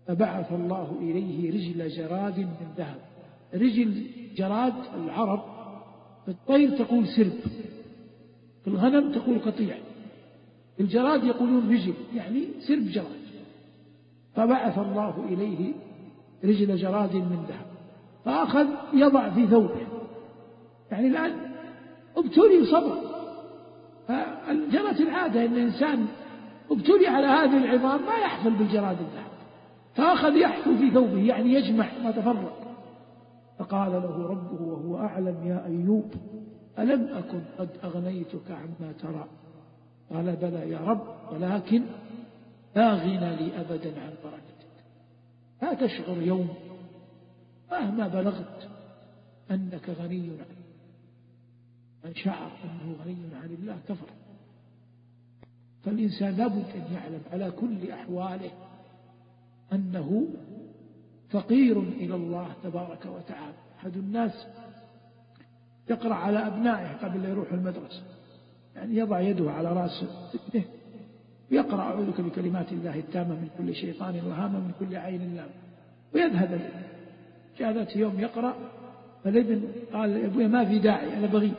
فبعث الله إليه رجل جراد من ذهب. رجل جراد العرب في الطير تقول سرب، في الغنم تقول قطيع، في الجراد يقولون رجل، يعني سرب جراد. فبعث الله إليه رجل جراد من ذهب فأخذ يضع في ثوبه. يعني الآن ابتلي صبر، فجرت العادة أن الإنسان ابتلي على هذه العظام ما يحفل بالجراد الذهب، فأخذ يحفل في ثوبه يعني يجمع ما تفرق. فقال له ربه وهو أعلم يا أيوب ألم أكن قد أغنيتك عما ترى؟ قال بلى يا رب ولكن لا غنى لي أبدا عن بركتك. لا تشعر يوم مهما بلغت أنك غني عنه. من شعر أنه غني عن الله كفر. فالإنسان لابد أن يعلم على كل أحواله أنه فقير إلى الله تبارك وتعالى. أحد الناس يقرأ على أبنائه قبل لا يروح المدرسة، يعني يضع يده على رأس ابنه ويقرأ أعوذ بكلمات الله التامة من كل شيطان وهامة من كل عين لام، ويذهب الابن. جاء ذات يوم يقرأ فالابن قال يا أبويا ما في داعي أنا بغيب.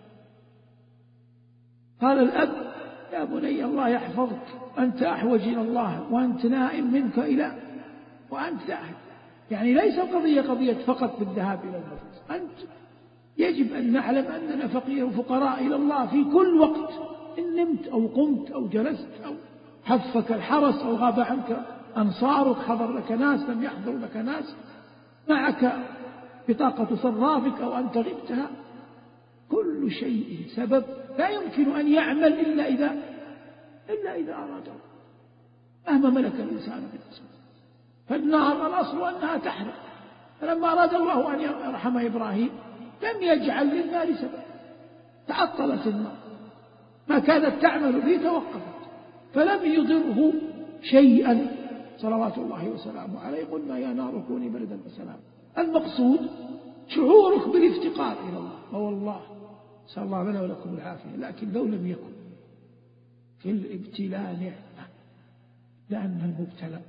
قال الأب يا بني الله يحفظك، أنت أحوج إلى الله وأنت نائم منك إلى وأنت ذاهب. يعني ليس القضية قضية فقط بالذهاب إلى المدرسة، أنت يجب أن نعلم أننا فقير وفقراء إلى الله في كل وقت، إن نمت أو قمت أو جلست أو حفك الحرس أو غاب عنك أنصارك، حضر لك ناس لم يحضر لك ناس، معك بطاقة صرافك أو أنت غبتها. كل شيء سبب لا يمكن أن يعمل إلا إذا إلا إذا أراده، مهما ملك الإنسان بالنسبة. فالنار الأصل أنها تحرق، فلما أراد الله أن يرحم إبراهيم لم يجعل للنار سبب، تعطلت النار ما كانت تعمل به توقفت، فلم يضره شيئا صلوات الله وسلامه عليه. قلنا يا نار كوني بردا وسلاما. المقصود شعورك بالافتقار إلى الله، والله نسأل الله لنا ولكم العافية. لكن لو لم يكن في الابتلاء نعمة، لأن المبتلى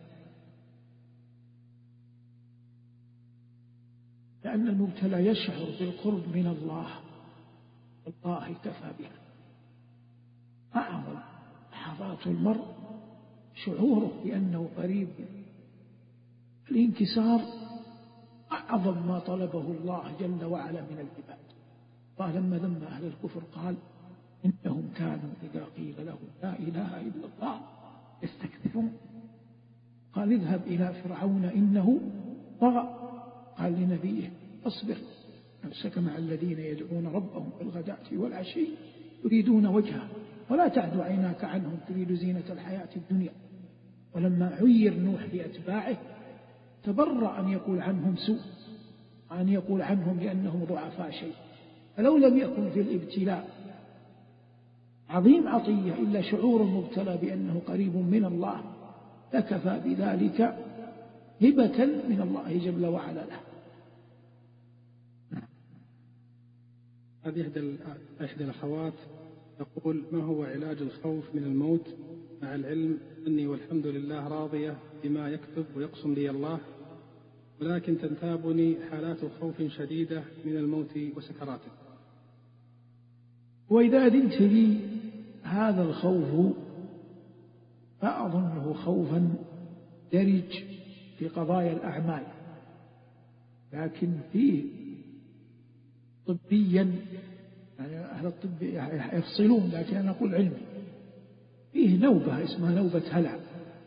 لأن المبتلى يشعر بالقرب من الله، والله كفى بها. أعظم لحظات المرء شعوره بأنه قريب. الانكسار أعظم ما طلبه الله جل وعلا من العباد. قال لما ذم أهل الكفر قال إنهم كانوا إذا قيل لهم لا إله إلا الله يستكبرون. قال اذهب إلى فرعون إنه طغى. قال لنبيه اصبر نفسك مع الذين يدعون ربهم بالغداة والعشي يريدون وجهه ولا تعد عيناك عنهم تريد زينة الحياة الدنيا. ولما عير نوح لأتباعه تبرأ أن يقول عنهم سوء، أن يقول عنهم لأنهم ضعفاء شيء. فلو لم يكن في الابتلاء عظيم عطية إلا شعور المبتلى بأنه قريب من الله لكفى بذلك هبة من الله جل وعلا له. هذه إحدى الأخوات تقول ما هو علاج الخوف من الموت مع العلم أني والحمد لله راضية بما يكتب ويقسم لي الله، ولكن تنتابني حالات خوف شديدة من الموت وسكراته. وإذا أذنت لي هذا الخوف فأظنه خوفا درج في قضايا الأعمال، لكن فيه طبيا يعني أهل الطب يفصلون، لكن أنا أقول علمي فيه نوبة اسمها نوبة هلع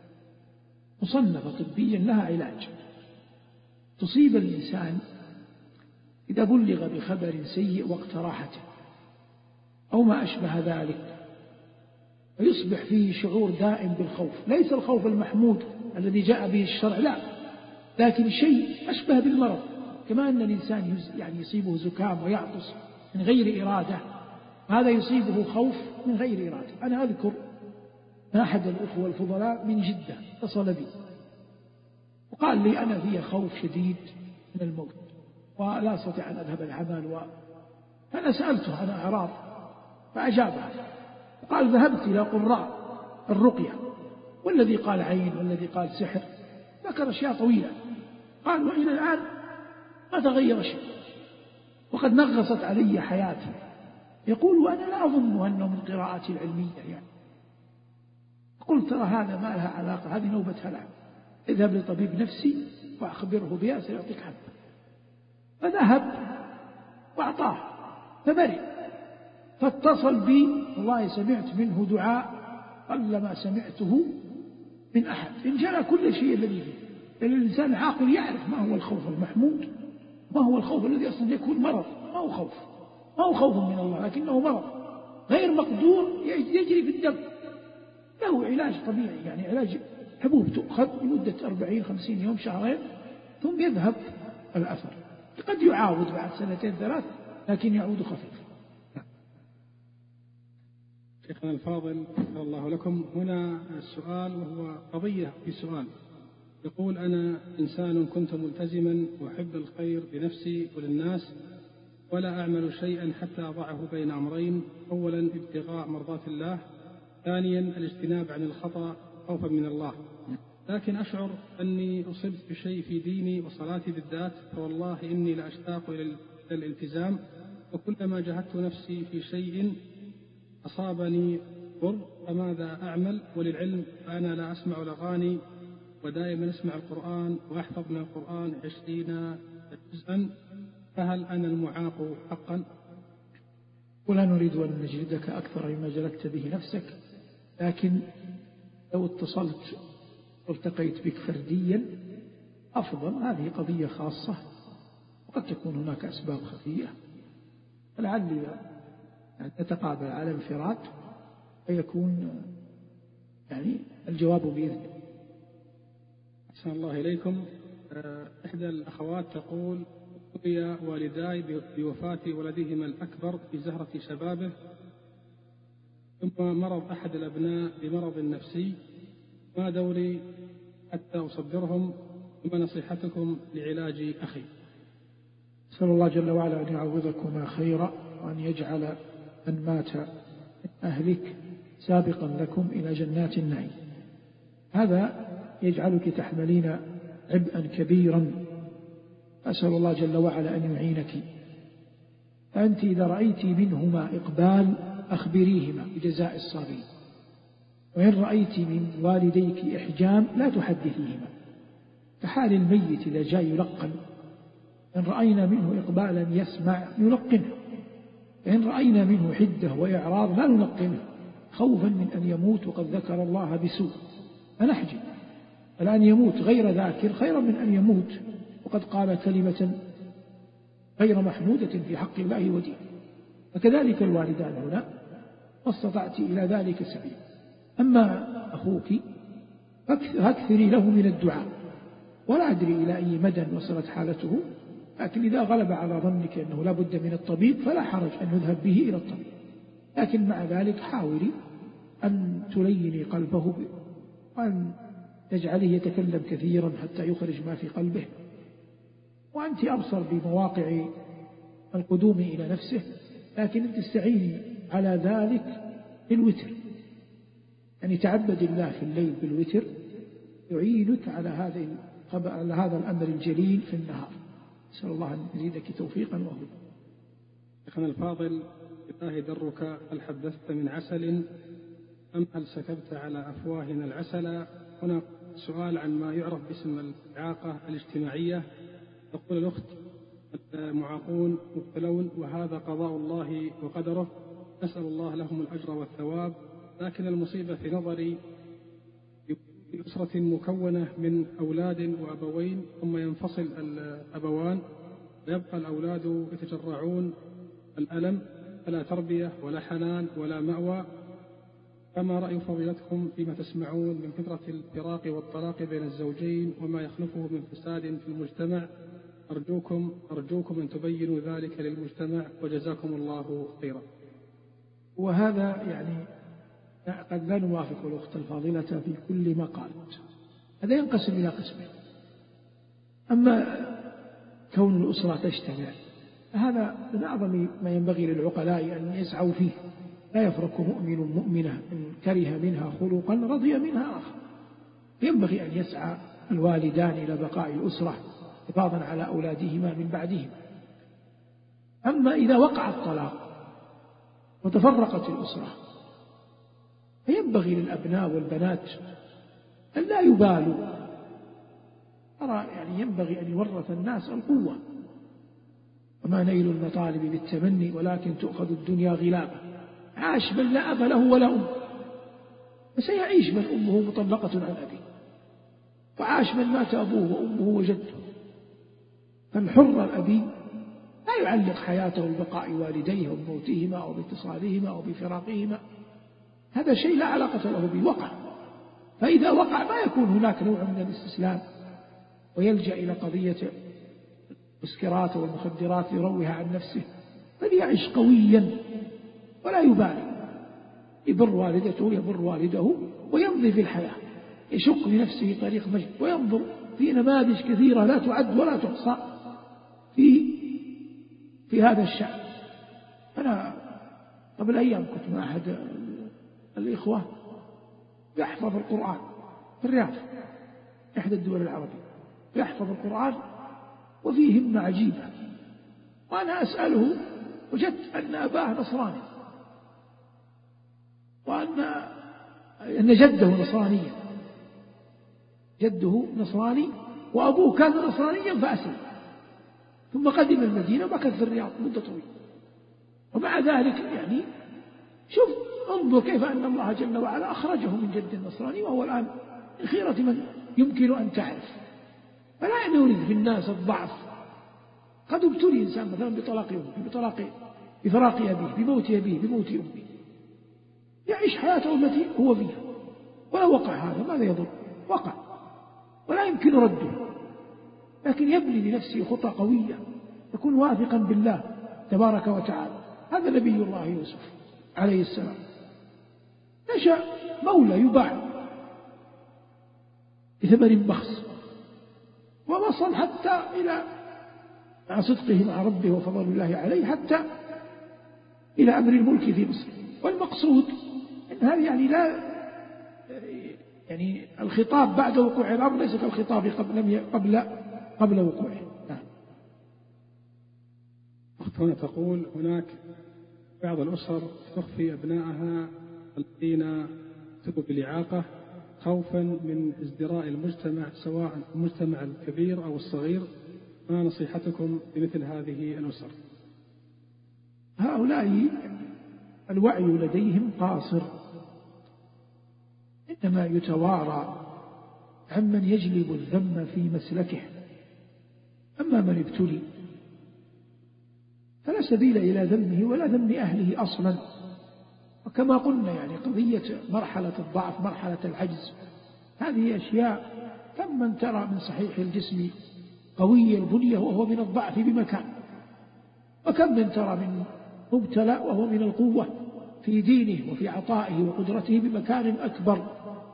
مصنفة طبيا لها علاج. تصيب الإنسان إذا بلغ بخبر سيء وقت راحته أو ما أشبه ذلك، ويصبح فيه شعور دائم بالخوف، ليس الخوف المحمود الذي جاء به الشرع لا، لكن شيء أشبه بالمرض. كما أن الإنسان يعني يصيبه زكام ويعطس من غير إرادة، هذا يصيبه خوف من غير إرادة. أنا أذكر أحد الأخوة الفضلاء من جدة اتصل بي وقال لي أنا في خوف شديد من الموت ولا أستطيع أن أذهب العمل و... فأنا سألته عن أعراض فأجابها، قال ذهبت إلى قراء الرقية، والذي قال عين والذي قال سحر ذكر أشياء طويلة، قال وإلى الآن ما تغير شيء وقد نغصت علي حياتي. يقول وأنا لا أظن أنه من قراءاتي العلمية يعني. قلت ترى هذا ما لها علاقة، هذه نوبة هلع، اذهب لطبيب نفسي وأخبره بها سيعطيك حبة. فذهب وأعطاه فبرئ، فاتصل بي والله سمعت منه دعاء قلما سمعته من أحد، إن جرى كل شيء الذي فيه. لأن الإنسان العاقل يعرف ما هو الخوف المحمود، ما هو الخوف الذي أصلا يكون مرض، ما هو خوف، ما هو خوف من الله لكنه مرض غير مقدور يجري في الدم، له علاج طبيعي، يعني علاج حبوب تؤخذ لمدة أربعين خمسين يوم شهرين ثم يذهب الأثر، قد يعاود بعد سنتين ثلاث لكن يعود خفيف. شيخنا الفاضل شكر الله لكم. هنا السؤال وهو قضية في سؤال، يقول أنا إنسان كنت ملتزما وأحب الخير لنفسي وللناس ولا أعمل شيئا حتى أضعه بين أمرين، أولا ابتغاء مرضات الله، ثانيا الاجتناب عن الخطأ خوفا من الله، لكن أشعر أني أصبت بشيء في ديني وصلاتي بالذات، فوالله إني لأشتاق إلى الالتزام، وكلما جهدت نفسي في شيء أصابني ضر، فماذا أعمل؟ وللعلم أنا لا أسمع الأغاني ودائما أسمع القرآن وأحفظ من القرآن عشرين جزءا، فهل أنا المعاق حقا؟ ولا نريد أن نجلدك أكثر مما جلدت به نفسك، لكن لو اتصلت والتقيت بك فرديا أفضل. هذه قضية خاصة وقد تكون هناك أسباب خفية، فلعلي نتقابل على انفراد فيكون يعني الجواب بإذن. أحسن الله إليكم. إحدى الأخوات تقول رؤي والداي بوفاة ولدهما الأكبر في زهرة شبابه، ثم مرض أحد الأبناء بمرض نفسي، ما دوري حتى أصبرهم؟ وما نصيحتكم لعلاج أخي؟ أسأل الله جل وعلا أن يعوضكما خيرا وأن يجعل من مات من أهلك سابقا لكم إلى جنات النعيم. هذا يجعلك تحملين عبئا كبيرا، أسأل الله جل وعلا أن يعينك. فأنت إذا رأيت منهما إقبال أخبريهما بجزاء الصابرين، وإن رأيت من والديك إحجام لا تحدثيهما، كحال الميت إذا جاء يلقن، إن رأينا منه إقبالا يسمع نلقنه، إن رأينا منه حدة وإعراض لا نلقنه خوفا من أن يموت وقد ذكر الله بسوء فنحجب. الآن يموت غير ذاكر خيرا من أن يموت وقد قال كلمة غير محمودة في حق الله ودينه. فكذلك الوالدان هنا ما استطعت إلى ذلك سبيل. أما أخوك فاكثري له من الدعاء، ولا أدري إلى أي مدى وصلت حالته، لكن إذا غلب على ظنك أنه لا بد من الطبيب فلا حرج أن يذهب به إلى الطبيب، لكن مع ذلك حاولي أن تليني قلبه وأن تجعله يتكلم كثيرا حتى يخرج ما في قلبه، وأنت أبصر بمواقع القدوم إلى نفسه، لكن أنت تستعيني على ذلك بالوتر، يعني تعبد الله في الليل بالوتر يعينك على هذا على هذا الأمر الجليل في النهار. أسأل الله أن يزيدك توفيقا وهدى. شيخنا الفاضل بالله درك، هل حدثت من عسل أم هل سكبت على أفواهنا العسل؟ هنا سؤال عن ما يعرف باسم الإعاقة الاجتماعية. تقول الأخت المعاقون مبتلون وهذا قضاء الله وقدره، نسأل الله لهم الأجر والثواب، لكن المصيبة في نظري في أسرة مكونة من أولاد وأبوين ثم ينفصل الأبوان ويبقى الأولاد يتجرعون الألم، فلا تربية ولا حنان ولا مأوى. فما رأي فضيلتكم فيما تسمعون من فكرة الفراق والطلاق بين الزوجين وما يخلفه من فساد في المجتمع؟ أرجوكم أرجوكم أن تبينوا ذلك للمجتمع وجزاكم الله خيرا. وهذا يعني قد لا نوافق الأخت الفاضلة في كل ما قالت، هذا ينقسم إلى قسمين. أما كون الأسرة تجتمع هذا من أعظم ما ينبغي للعقلاء أن يسعوا فيه، لا يفرق مؤمن مؤمنة إن كره منها خلقا رضي منها آخر، ينبغي أن يسعى الوالدان إلى بقاء الأسرة حفاظا على أولادهما من بعدهم. أما إذا وقع الطلاق وتفرقت الأسرة فينبغي للأبناء والبنات أن لا يبالوا. أرى يعني ينبغي أن يورث الناس القوة، وما نيل المطالب بالتمني ولكن تؤخذ الدنيا غلابة. عاش من لا أب له ولا أم، فسيعيش من أمه مطلقة عن أبيه، وعاش من مات أبوه وأمه وجده. فالحر الأبي لا يعلق حياته ببقاء والديه أو بموتهما أو باتصالهما أو بفراقهما، هذا شيء لا علاقة له به، وقع. فإذا وقع ما يكون هناك نوع من الاستسلام ويلجأ إلى قضية المسكرات والمخدرات يروها عن نفسه، بل يعيش قويا ولا يبالي، يبر والدته يبر والده ويمضي في الحياة، يشق لنفسه طريق مجد. وينظر في نماذج كثيرة لا تعد ولا تحصى في في هذا الشأن. أنا قبل أيام كنت مع أحد الإخوة يحفظ القرآن في الرياض، إحدى الدول العربية، يحفظ القرآن وفيه همة عجيبة. وأنا أسأله وجدت أن أباه نصراني، وأن أن جده نصرانيا، جده نصراني وأبوه كان نصرانيا فأسلم، ثم قدم المدينة ومكث في الرياض مدة طويلة. ومع ذلك يعني شوف انظر كيف أن الله جل وعلا أخرجه من جد النصراني وهو الآن من خيرة من يمكن أن تعرف. فلا نريد في الناس الضعف. قد ابتلي إنسان مثلا بطلاق أمه، بطلاق بفراق أبيه، بموت أبيه، بموت أمه، يعيش حياته التي هو فيها. ولو وقع هذا ماذا يضر؟ وقع ولا يمكن رده، لكن يبني لنفسه خطى قوية، يكون واثقا بالله تبارك وتعالى. هذا نبي الله يوسف عليه السلام، نشأ مولى يباع بثمن بخس، ووصل حتى إلى مع صدقه مع ربه وفضل الله عليه حتى إلى أمر الملك في مصر. والمقصود أن هذا يعني لا يعني الخطاب بعد وقوع الأمر ليس كالخطاب قبل قبل قبل وقوعه. نعم. هنا تقول هناك بعض الأسر تخفي أبنائها الذين ابتلوا بالإعاقة خوفا من ازدراء المجتمع، سواء المجتمع الكبير أو الصغير. ما نصيحتكم بمثل هذه الأسر؟ هؤلاء الوعي لديهم قاصر، إنما يتوارى عمن يجلب الذم في مسلكه. أما من ابتلي فلا سبيل إلى ذمه ولا ذم أهله أصلا. وكما قلنا يعني قضية مرحلة الضعف، مرحلة العجز، هذه أشياء كم من ترى من صحيح الجسم قوي البنية وهو من الضعف بمكان، وكم من ترى من مبتلى وهو من القوة في دينه وفي عطائه وقدرته بمكان أكبر.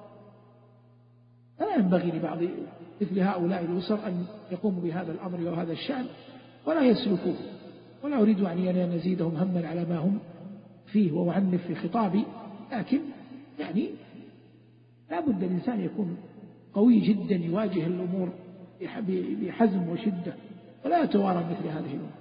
فلا ينبغي لبعض مثل هؤلاء الأسر أن يقوموا بهذا الأمر وهذا الشأن ولا يسلكوه. ولا أريد أن نزيدهم هما على ما هم فيه وأعنف في خطابي، لكن يعني لا بد الإنسان يكون قوي جدا يواجه الأمور بحزم وشدة ولا يتوارى مثل هذه الأمور.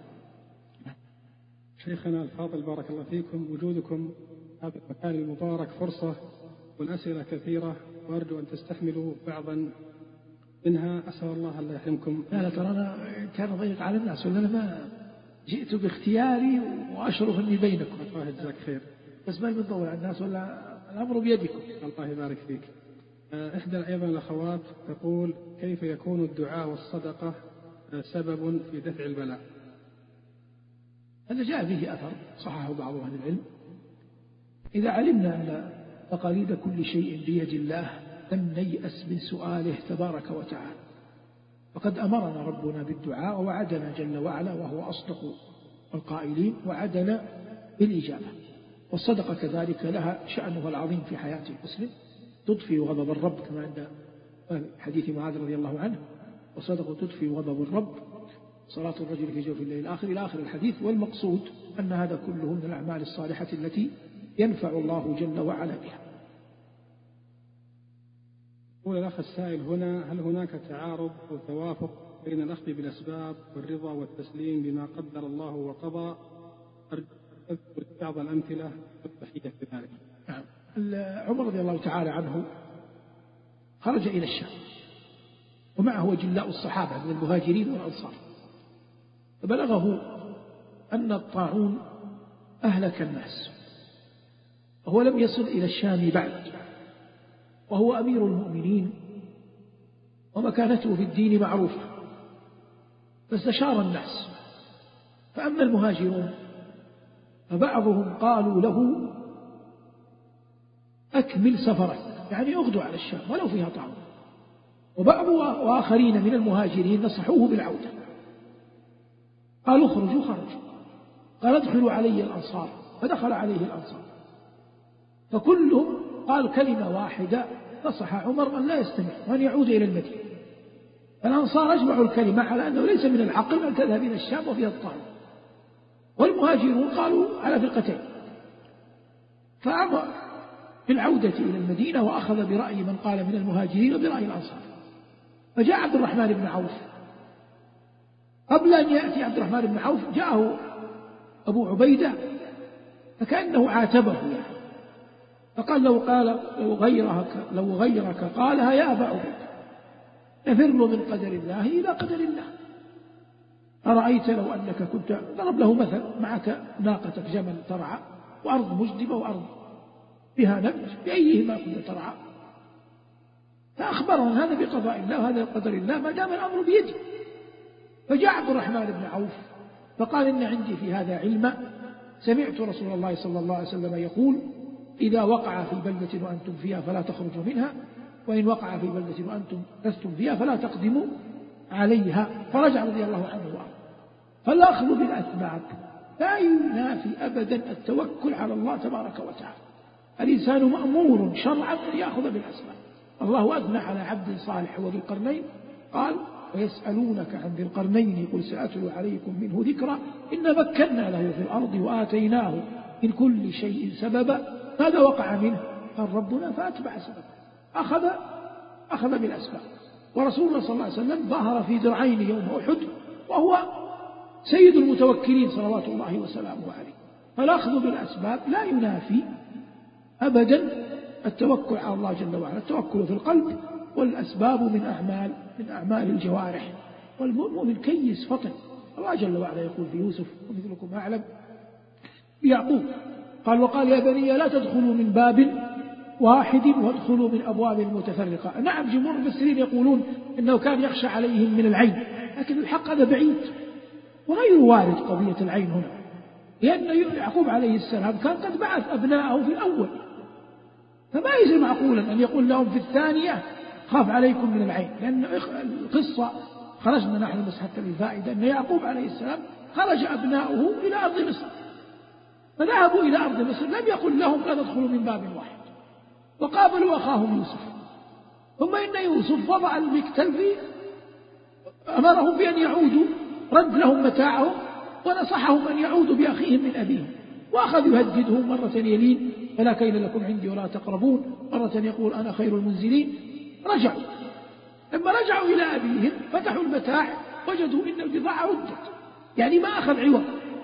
شيخنا الفاضل بارك الله فيكم، وجودكم هذا المكان المبارك فرصة، والأسئلة كثيرة وأرجو أن تستحملوا بعضا منها. أسأل الله أن لا يحرمكم. لا لا ترى أنا كان ضيق على الناس ولا ما جئت باختياري وأشرف أني بينكم. الله يجزاك خير. بس ما بندور على الناس ولا الأمر بيدكم. الله يبارك فيك. إحدى أيضا الأخوات تقول كيف يكون الدعاء والصدقة سبب في دفع البلاء؟ هذا جاء فيه أثر صححه بعض أهل العلم: إذا علمنا أن تقاليد كل شيء بيد الله لم نيأس من سؤاله تبارك وتعالى. فقد أمرنا ربنا بالدعاء ووعدنا جل وعلا وهو أصدق القائلين، وعدنا بالإجابة. والصدقة كذلك لها شأنها العظيم في حياة المسلم، تطفئ غضب الرب كما عند حديث معاذ رضي الله عنه: وصدقة تطفئ غضب الرب، صلاة الرجل في جوف الليل الآخر إلى آخر الحديث. والمقصود أن هذا كله من الأعمال الصالحة التي ينفع الله جل وعلا بها. يقول الأخ السائل هنا: هل هناك تعارض أو توافق بين الأخذ بالأسباب والرضا والتسليم بما قدر الله وقضى؟ أذكر بعض الأمثلة والتحية في ذلك. نعم. عمر رضي الله تعالى عنه خرج إلى الشام ومعه جلاء الصحابة من المهاجرين والأنصار، فبلغه أن الطاعون أهلك الناس، وهو لم يصل إلى الشام بعد، وهو أمير المؤمنين ومكانته في الدين معروفة، فاستشار الناس. فأما المهاجرون فبعضهم قالوا له: أكمل سفرك، يعني اغدو على الشام ولو فيها طعام. وبعض وآخرين من المهاجرين نصحوه بالعودة، قالوا: اخرجوا خرجوا. قال: ادخلوا علي الأنصار، فدخل عليه الأنصار، فكلهم قال كلمة واحدة نصح عمر أن لا يستمع وأن يعود إلى المدينة. الأنصار أجمعوا الكلمة على أنه ليس من العقل أن تذهب إلى الشام وفيها الطعام، والمهاجرون قالوا على فرقتين، فأمر بالعودة إلى المدينة وأخذ برأي من قال من المهاجرين وبرأي الأنصار. فجاء عبد الرحمن بن عوف. قبل أن يأتي عبد الرحمن بن عوف جاءه أبو عبيدة فكأنه عاتبه يعني، فقال: لو قال لو غيرك لو غيرك قالها يا أبا عبيدة، نفر من قدر الله إلى قدر الله. أرأيت لو أنك كنت، ضرب له مثل: معك ناقتك جمل ترعى وأرض مجدبة وأرض بها نبت، بأيهما كنت ترعى؟ فأخبرهم هذا بقضاء الله وهذا بقدر الله ما دام الأمر بيده. فجاء عبد الرحمن بن عوف فقال: إن عندي في هذا علما، سمعت رسول الله صلى الله عليه وسلم يقول: إذا وقع في بلدة وأنتم فيها فلا تخرجوا منها، وإن وقع في بلدة وأنتم لستم فيها فلا تقدموا عليها. فرجع رضي الله عنه وعنه. فالأخذ بالأسباب لا ينافي أبدا التوكل على الله تبارك وتعالى. الإنسان مأمور شرعا أن يأخذ بالأسباب. الله أثنى على عبد صالح وذي القرنين، قال: ويسألونك عن ذي القرنين قل سأتلو عليكم منه ذكرا إن مكنا له في الأرض وآتيناه من كل شيء سببا. ماذا وقع منه؟ قال: ربنا فأتبع سببا، أخذ أخذ بالأسباب. ورسول الله صلى الله عليه وسلم ظهر في درعين يوم أحد وهو سيد المتوكلين صلوات الله وسلامه عليه. فالأخذ بالأسباب لا ينافي أبدا التوكل على الله جل وعلا. التوكل في القلب، والأسباب من أعمال من أعمال الجوارح. والمؤمن كيس فطن. الله جل وعلا يقول في يوسف: ومثلكم أعلم بيعقوب، قال: وقال يا بني لا تدخلوا من باب واحد وادخلوا من أبواب متفرقة. نعم، جمهور المفسرين يقولون إنه كان يخشى عليهم من العين، لكن الحق هذا بعيد وغير وارد قضية العين هنا، لأن يعقوب عليه السلام كان قد بعث أبناءه في الأول، فما يصير معقولا أن يقول لهم في الثانية خاف عليكم من العين. لأن القصة خرجنا نحن بس حتى للفائدة أن يعقوب عليه السلام خرج أبناؤه إلى أرض مصر، فذهبوا إلى أرض مصر، لم يقل لهم لا تدخلوا من باب واحد، وقابلوا أخاهم يوسف. ثم إن يوسف وضع المكتل في أمرهم بأن يعودوا، رد لهم متاعهم ونصحهم أن يعودوا بأخيهم من أبيهم، وأخذ يهددهم مرة يلين: فلا كيل لكم عندي ولا تقربون، مرة يقول: أنا خير المنزلين. رجعوا، لما رجعوا إلى أبيهم فتحوا المتاع وجدوا إن البضاعة ردت، يعني ما أخذ عوض.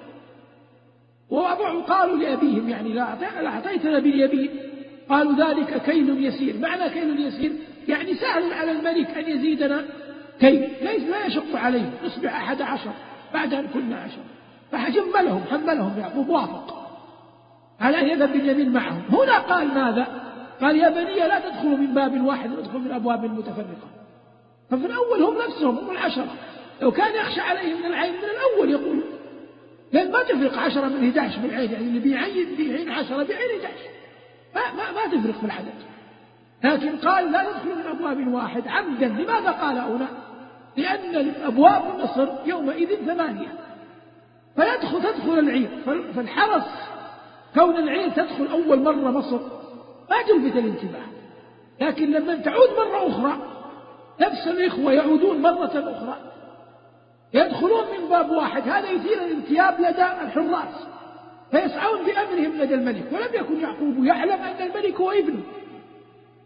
ووضعوا قالوا لأبيهم: يعني لا أعطيتنا باليمين. قالوا: ذلك كيل يسير. معنى كيل يسير يعني سهل على الملك أن يزيدنا كيل، ليس لا يشق عليه، نصبح أحد عشر بعد أن كنا عشر. فحجملهم حملهم يعقوب، وافق على أن يذهب باليمين معهم. هنا قال ماذا؟ قال: يا بني لا تدخلوا من باب واحد وادخلوا من أبواب متفرقة. ففي الأول هم نفسهم هم العشرة، لو كان يخشى عليهم من العين من الأول يقول، لأن ما تفرق عشرة من إحدى عشر بالعين، يعني اللي بيعين بيعين عشرة بيعين إحدى عشر، ما, ما, ما تفرق في العدد. لكن قال: لا تدخلوا من أبواب واحد عمدا. لماذا قال هنا؟ لأن أبواب مصر يومئذ ثمانية، فيدخل تدخل العير، فالحرص كون العير تدخل أول مرة مصر ما تلفت الانتباه. لكن لما تعود مرة أخرى نفس الإخوة يعودون مرة أخرى يدخلون من باب واحد، هذا يثير الانتياب لدى الحراس، فيسعون بأمرهم لدى الملك. ولم يكن يعقوب يعلم أن الملك هو ابنه،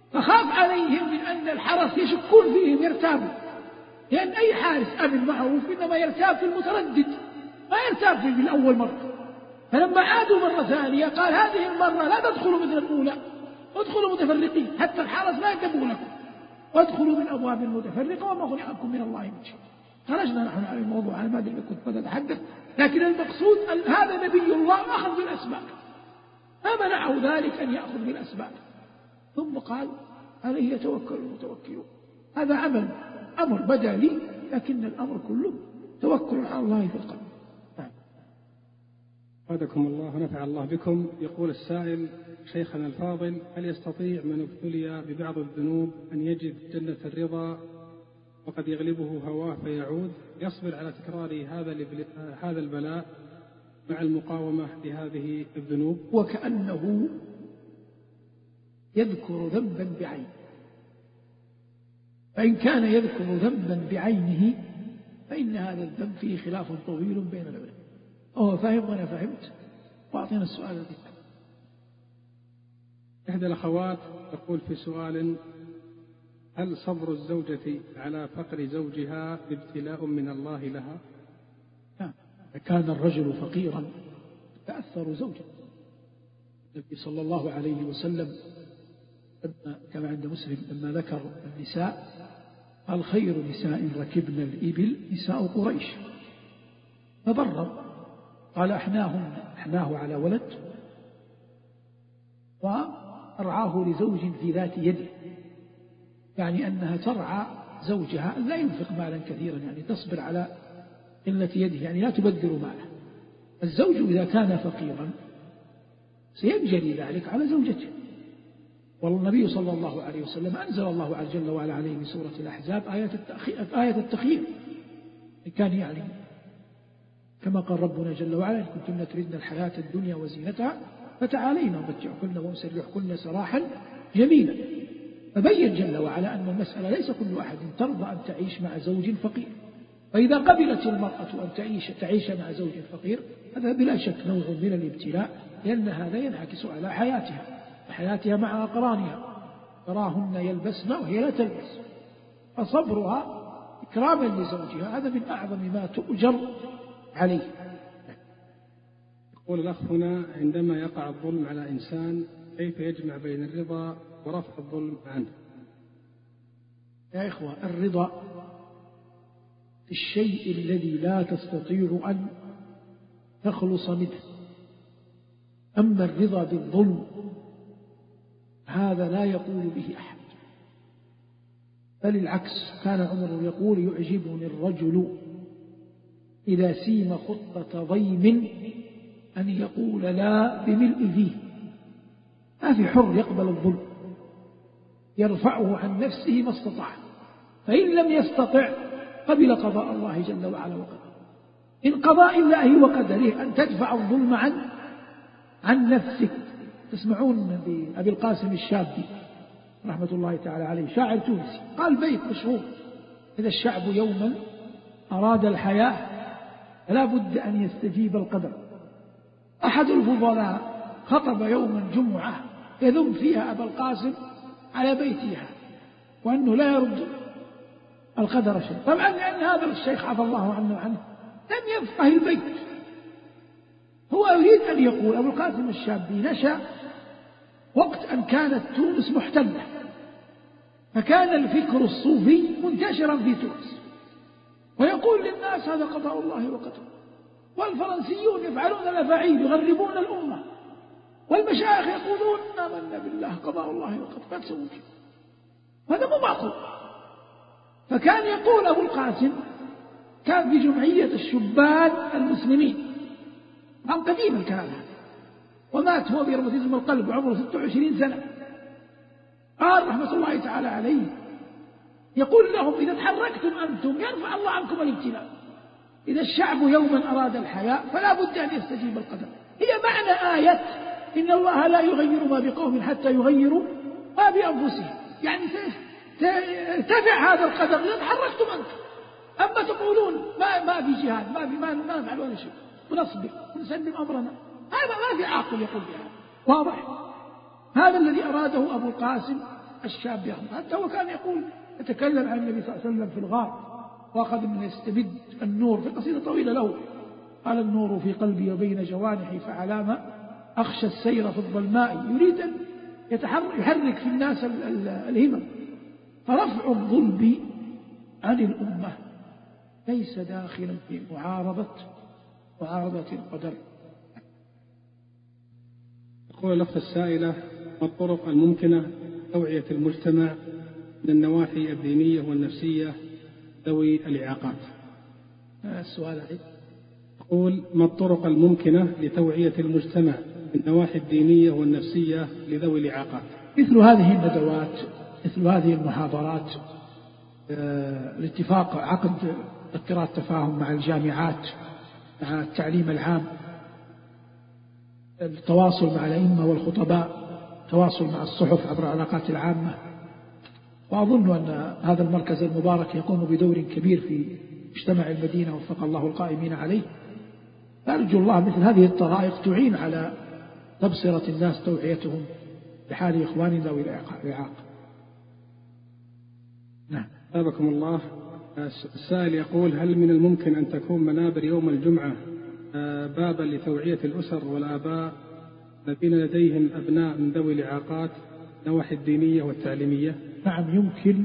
فخاف عليهم من أن الحرس يشكون فيهم يرتابوا، لأن أي حارس أمن معروف إنما يرتاب في المتردد ما يرتاب في الأول مرة. فلما عادوا مرة ثانية قال هذه المرة لا تدخلوا مثل الأولى، ادخلوا متفرقين حتى الحرس لا ينتبهوا لكم، وادخلوا من أبواب متفرقة وما أغني عنكم من الله من شيء. خرجنا نحن على الموضوع، أنا ما أدري كنت بتحدث، لكن المقصود أن هذا نبي الله أخذ بالأسباب، ما منعه ذلك أن يأخذ بالأسباب. ثم قال عليه يتوكل المتوكلون. هذا عمل أمر بدأ لي، لكن الأمر كله توكل على الله في القلب. نعم. أفادكم الله ونفع الله بكم. يقول السائل: شيخنا الفاضل، هل يستطيع من ابتلي ببعض الذنوب أن يجد جنة الرضا وقد يغلبه هواه فيعود يصبر على تكرار هذا هذا البلاء مع المقاومة لهذه الذنوب؟ وكأنه يذكر ذنبا بعينه، فإن كان يذكر ذنبا بعينه فإن هذا الذنب فيه خلاف طويل بين العلماء. هو فهم وأنا فهمت، وأعطينا السؤال الذي. إحدى الأخوات تقول في سؤال: هل صبر الزوجة على فقر زوجها ابتلاء من الله لها؟ نعم. كان الرجل فقيرا تأثر زوجه. النبي صلى الله عليه وسلم كما عند مسلم لما ذكر النساء قال: خير نساء ركبن الإبل نساء قريش، فبرر قال: أحناهم أحناه على ولد وأرعاه لزوج في ذات يده، يعني أنها ترعى زوجها لا ينفق مالا كثيرا، يعني تصبر على قلة يده، يعني لا تبذر ماله. الزوج إذا كان فقيرا سينجلي ذلك على زوجته. والنبي صلى الله عليه وسلم أنزل الله عز جل وعلا عليه في سورة الأحزاب آية التخيير, آية التخيير. كان يعني كما قال ربنا جل وعلا: إن كنتن تردن الحياة الدنيا وزينتها فتعالينا ومتعكن وأسرحكن سراحا جميلا. فبين جل وعلا أن المسألة ليس كل أحد ترضى أن تعيش مع زوج فقير، فإذا قبلت المرأة أن تعيش, تعيش مع زوج فقير هذا بلا شك نوع من الابتلاء، لأن هذا ينعكس على حياتها وحياتها مع أقرانها، تراهن يلبسن وهي لا تلبس، فصبرها إكراما لزوجها هذا من أعظم ما تؤجر عليه. يقول الأخ هنا: عندما يقع الظلم على إنسان كيف يجمع بين الرضا ورفع الظلم عنه؟ يا إخوة، الرضا في الشيء الذي لا تستطيع أن تخلص منه، أما الرضا بالظلم هذا لا يقول به أحد، بل العكس. كان عمر يقول: يعجبني الرجل إذا سيم خطة ضيم أن يقول لا بملء فيه. ما في حر يقبل الظلم، يرفعه عن نفسه ما استطاع، فإن لم يستطع قبل قضاء الله جل وعلا وقدره. إن قضاء الله وقدره أن تدفع الظلم عن عن نفسك. تسمعون بأبي القاسم الشابي رحمة الله تعالى عليه، شاعر تونسي، قال بيت مشهور: إذا الشعب يوما أراد الحياة فلا بد أن يستجيب القدر. أحد الفضلاء خطب يوما جمعة يذم فيها أبا القاسم على بيتها وأنه لا يرد القدر شيء. طبعا لأن هذا الشيخ عفى الله عنه عنه لم يفقه البيت، هو يريد أن يقول أبو القاسم الشابي نشأ وقت أن كانت تونس محتلة، فكان الفكر الصوفي منتشرا في تونس، ويقول للناس هذا قضاء الله وقدره، والفرنسيون يفعلون الأفاعيل يغربون الأمة، والمشايخ يقولون آمنا بالله قضاء الله وقدره، ما تسوي شيء، هذا مو معقول. فكان يقول أبو القاسم، كان في جمعية الشبان المسلمين، عن قديم الكلام هذا، ومات هو بروماتيزم القلب وعمره ستة وعشرين سنة. قال رحمة الله تعالى عليه، يقول لهم: إذا تحركتم أنتم يرفع الله عنكم الابتلاء. إذا الشعب يوما أراد الحياة فلا بد أن يستجيب القدر. هي معنى آية إن الله لا يغير ما بقوم حتى يغيروا ما بأنفسهم، يعني ترتفع هذا القدر إذا تحركتم أنتم. أما تقولون ما ما في جهاد، ما في ما ما نفعل ولا شيء، ونصبر ونسلم أمرنا، هذا ما في عاقل يقول بهذا. واضح؟ هذا الذي أراده أبو القاسم الشاب يخرج. حتى هو كان يقول يتكلم عن النبي صلى الله عليه وسلم في الغار وأخذ من يستمد النور في قصيدة طويلة له، قال النور في قلبي وبين جوانحي فعلامة أخشى السير في الظلماء، يريد أن يحرك في الناس الهمم. فرفع الظلم عن الأمة ليس داخلا في معارضة معارضة القدر. يقول الأخت السائلة: ما الطرق الممكنة لتوعية المجتمع من النواحي الدينية والنفسية ذوي الإعاقات؟ السؤال عيد. يقول: ما الطرق الممكنة لتوعية المجتمع من النواحي الدينية والنفسية لذوي الإعاقات؟ مثل هذه الندوات، مثل هذه المحاضرات، الاتفاق عقد مذكرات تفاهم مع الجامعات، مع التعليم العام، التواصل مع الأئمة والخطباء، التواصل مع الصحف عبر العلاقات العامة. وأظن أن هذا المركز المبارك يقوم بدور كبير في مجتمع المدينة وفق الله القائمين عليه. فأرجو الله مثل هذه الطرائق تعين على تبصرة الناس توعيتهم بحال إخواننا ذوي الإعاقة. نعم. أباكم الله. السائل يقول: هل من الممكن أن تكون منابر يوم الجمعة بابا لتوعية الأسر والآباء الذين لديهم أبناء من ذوي الإعاقات النواحي الدينية والتعليمية؟ نعم يمكن،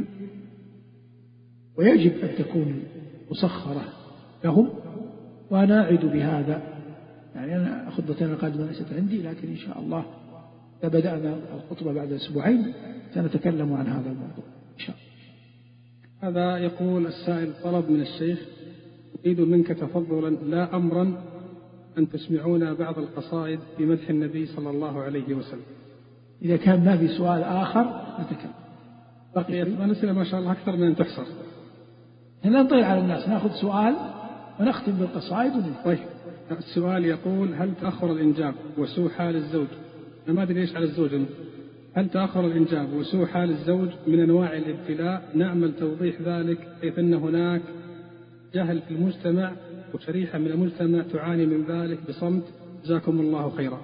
ويجب أن تكون مسخرة لهم، وأنا أعد بهذا. يعني أنا خطبتنا القادمة ليست عندي، لكن إن شاء الله إذا بدأنا الخطبة بعد أسبوعين سنتكلم عن هذا الموضوع إن شاء الله. هذا يقول السائل: طلب من الشيخ، أريد منك تفضلا لا أمرا أن تسمعونا بعض القصائد في مدح النبي صلى الله عليه وسلم. إذا كان ما في سؤال آخر نتكلم. بقيت الأسئلة ما شاء الله أكثر من أن تحصر. لا نطيل على الناس، نأخذ سؤال ونختم بالقصائد. طيب، السؤال يقول: هل تأخر الإنجاب وسوء حال الزوج، أنا ما أدري ليش على الزوج، هل تأخر الإنجاب وسوء حال الزوج من أنواع الابتلاء؟ نأمل توضيح ذلك، كيف أن هناك جهل في المجتمع وشريحة من المجتمع تعاني من ذلك بصمت، جزاكم الله خيرا.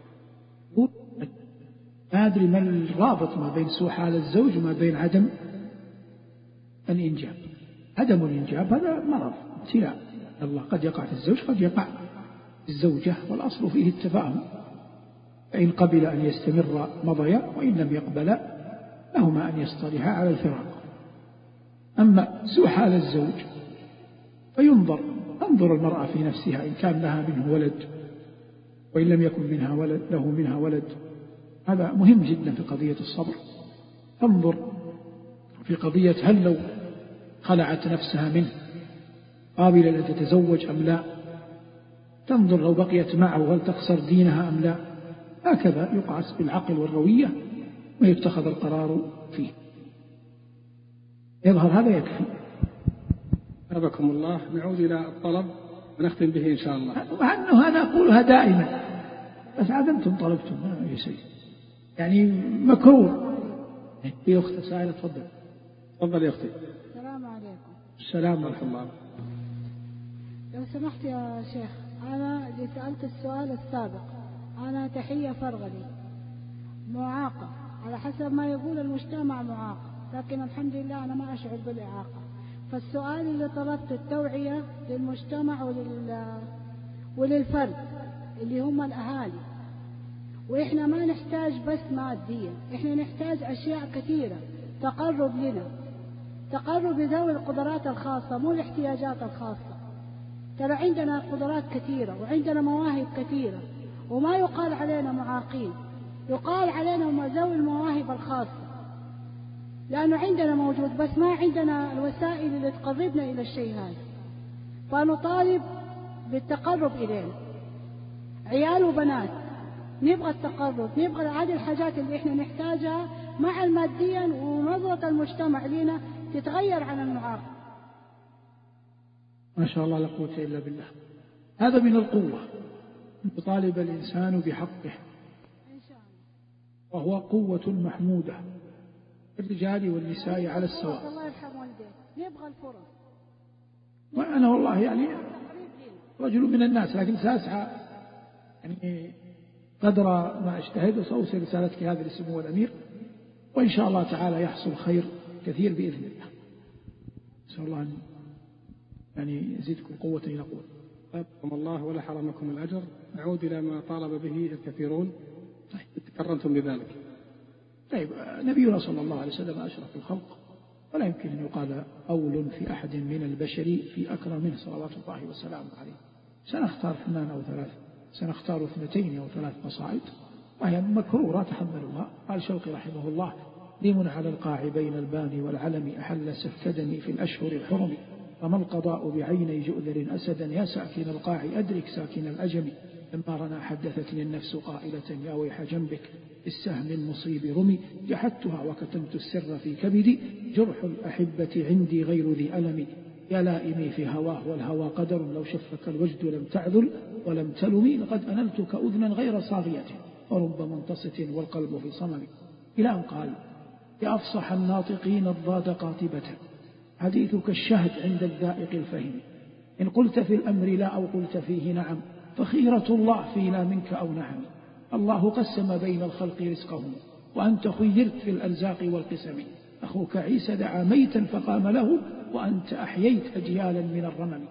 ما أدري ما الرابط ما بين سوء حال الزوج وما بين عدم الإنجاب. عدم الإنجاب هذا مرض ابتلاء الله، قد يقع في الزوج قد يقع في الزوجة، والأصل فيه التفاهم، فإن قبل أن يستمر مضيا، وإن لم يقبل لهما أن يصطلحا على الفراق. أما سوء حال الزوج فينظر تنظر المرأة في نفسها إن كان لها منه ولد، وإن لم يكن منها ولد له منها ولد. هذا مهم جدا في قضية الصبر. تنظر في قضية هل لو خلعت نفسها منه قابلة أن تتزوج أم لا، تنظر لو بقيت معه هل تخسر دينها أم لا. هكذا يقعس بالعقل والروية ويتخذ القرار فيه. يظهر هذا يكفي. أباكم الله. نعود إلى الطلب ونختم به إن شاء الله. وأنه أنا أقولها دائما، بس عاد أنتم طلبتم ما أي شيء، يعني مكروه. في أخت سائلة، تفضل. تفضل يا أختي. السلام عليكم. السلام ورحمة الله. لو سمحت يا شيخ، أنا اللي سألت السؤال السابق، أنا تحية فرغلي، معاقة على حسب ما يقول المجتمع معاقة، لكن الحمد لله أنا ما أشعر بالإعاقة. فالسؤال اللي طلبت التوعية للمجتمع ولل... وللفرد اللي هم الأهالي. وإحنا ما نحتاج بس ماديا، إحنا نحتاج أشياء كثيرة، تقرب لنا، تقرب لذوي القدرات الخاصة مو الاحتياجات الخاصة. ترى عندنا قدرات كثيرة وعندنا مواهب كثيرة، وما يقال علينا معاقين، يقال علينا ذوي المواهب الخاصة، لأنه عندنا موجود بس ما عندنا الوسائل اللي تقربنا إلى الشيء هذا. فنطالب بالتقرب إلينا، عيال وبنات، نبغى التقرب، نبغى هذه الحاجات اللي إحنا نحتاجها مع الماديا، ونظرة المجتمع لنا تتغير عن المعاق. ما شاء الله لا قوة إلا بالله. هذا من القوة، أن يطالب الإنسان بحقه، إن شاء الله، وهو قوة محمودة الرجال والنساء على السواء. الله يرحم والديك، نبغى الفرص. وأنا والله يعني رجل من الناس، لكن سأسعى يعني قدر ما أجتهد، وسأوصل رسالتك هذه لسمو الأمير، وإن شاء الله تعالى يحصل خير كثير بإذن الله. نسأل الله أن يعني يزيدكم قوة إلى قوة. أبقم الله ولا حرمكم الأجر. أعود إلى ما طالب به الكثيرون. طيب تكرمتم بذلك. طيب نبينا صلى الله عليه وسلم أشرف الخلق، ولا يمكن أن يقال أول في أحد من البشر في أكرم منه صلوات الله وسلامه عليه. سنختار اثنان أو ثلاث، سنختار اثنتين أو ثلاث مصاعد وهي مكرورة تحملها. قال شوقي رحمه الله: ديم على القاع بين الباني والعلم أحل سفك دمي في الأشهر الحرم، فما القضاء بعيني جؤذر أسدا يا ساكن القاع أدرك ساكن الأجم. لما رنا حدثتني النفس قائلة يا ويح جنبك السهم المصيب رمي، جحدتها وكتمت السر في كبدي، جرح الأحبة عندي غير ذي ألم. يا لائمي في هواه والهوى قدر، لو شفك الوجد لم تعذل ولم تلمي، لقد أنلتك أذنا غير صاغية ورب منتصت والقلب في صمم. إلى أن قال: يا أفصح الناطقين الضاد قاطبة، حديثك الشهد عند الذائق الفهم، إن قلت في الأمر لا أو قلت فيه نعم، فخيرة الله في لا منك أو نعم. الله قسم بين الخلق رزقهم وأنت خيرت في الأرزاق والقسم، أخوك عيسى دعا ميتا فقام له وأنت أحييت أجيالا من الرمم.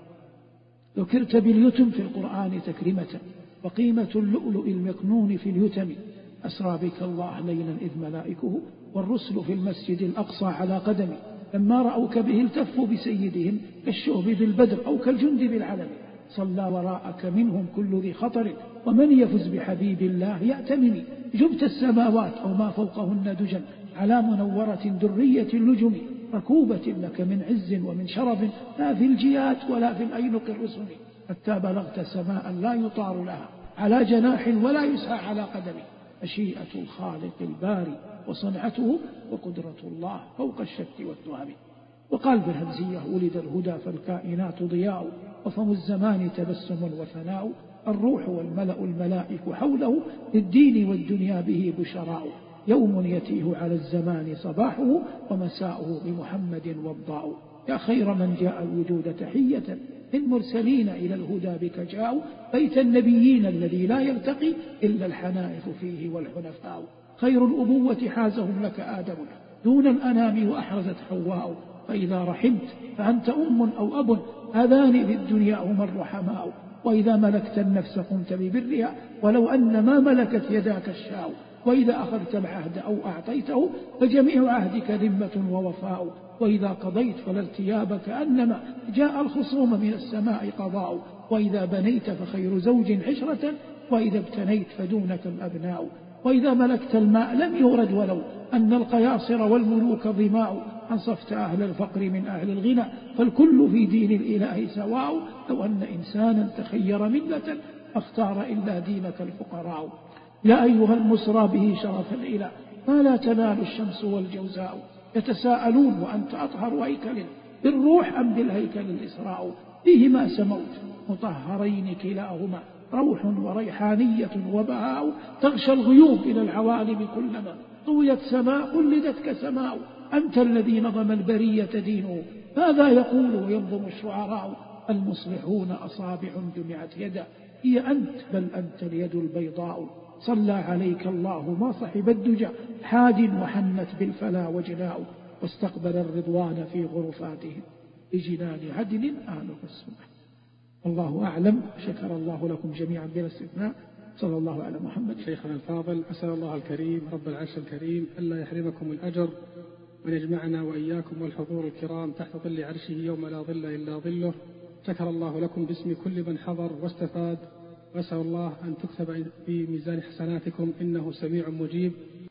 ذكرت باليتم في القرآن تكرمة، وقيمة اللؤلؤ المكنون في اليتم. أسرى بك الله ليلا إذ ملائكه والرسل في المسجد الأقصى على قدم، لما رأوك به التفوا بسيدهم كالشهب بالبدر أو كالجند بالعلم. صلى وراءك منهم كل ذي خطر، ومن يفز بحبيب الله يأتمن. جبت السماوات أو ما فوقهن دجا على منورة درية اللجم، ركوبة لك من عز ومن شرف، لا في الجيات ولا في الأينق الرسم. حتى بلغت سماء لا يطار لها على جناح ولا يسعى على قدم. مشيئة الخالق الباري وصنعته وقدرة الله فوق الشك والتهم. وقال بالهمزية: ولد الهدى فالكائنات ضياء، وفم الزمان تبسم وثناء، الروح والملأ الملائك حوله للدين والدنيا به بشراء. يوم يتيه على الزمان صباحه ومساؤه بمحمد وضاء. يا خير من جاء الوجود تحية للمرسلين إلى الهدى بك جاءوا، بيت النبيين الذي لا يرتقي إلا الحنائف فيه والحنفاء. خير الأبوة حازهم لك آدم دون الأنام وأحرزت حواء، فإذا رحمت فأنت أم أو أب هذان في الدنيا هما الرحماء. وإذا ملكت النفس قمت ببرها ولو أن ما ملكت يداك الشاء، وإذا أخذت العهد أو أعطيته فجميع عهدك ذمة ووفاء. وإذا قضيت فلا ارتياب كأنما جاء الخصوم من السماء قضاء. وإذا بنيت فخير زوج عشرة، وإذا ابتنيت فدونك الأبناء. وإذا ملكت الماء لم يورد ولو أن القياصر والملوك ظماء. أنصفت أهل الفقر من أهل الغنى فالكل في دين الإله سواء. لو أن إنسانا تخير ملة اختار إلا دينك الفقراء. يا أيها المسرى به شرف الإله ما لا تنال الشمس والجوزاء. يتساءلون وأنت أطهر هيكل بالروح أم بالهيكل الإسراء. فيهما سموت مطهرين كلاهما روح وريحانية وبهاء. تغشى الغيوب إلى العوالم كلما طويت سماء قلدتك سماء. أنت الذي نظم البرية دينه ماذا يقول وينظم الشعراء. المصلحون أصابع جمعت يدا هي أنت بل أنت اليد البيضاء. صلى عليك الله ما صحب الدجى حاد وحنت بالفلا وجناء. واستقبل الرضوان في غرفاتهم بجنان عدن آلف السماء. الله أعلم. شكر الله لكم جميعا بلا استثناء. صلى الله على محمد. شيخنا الفاضل، أسأل الله الكريم رب العرش الكريم ألا يحرمكم الأجر، وأن يجمعنا وإياكم والحضور الكرام تحت ظل عرشه يوم لا ظل إلا ظله. شكر الله لكم باسم كل من حضر واستفاد، وأسأل الله أن تكتب في ميزان حسناتكم إنه سميع مجيب.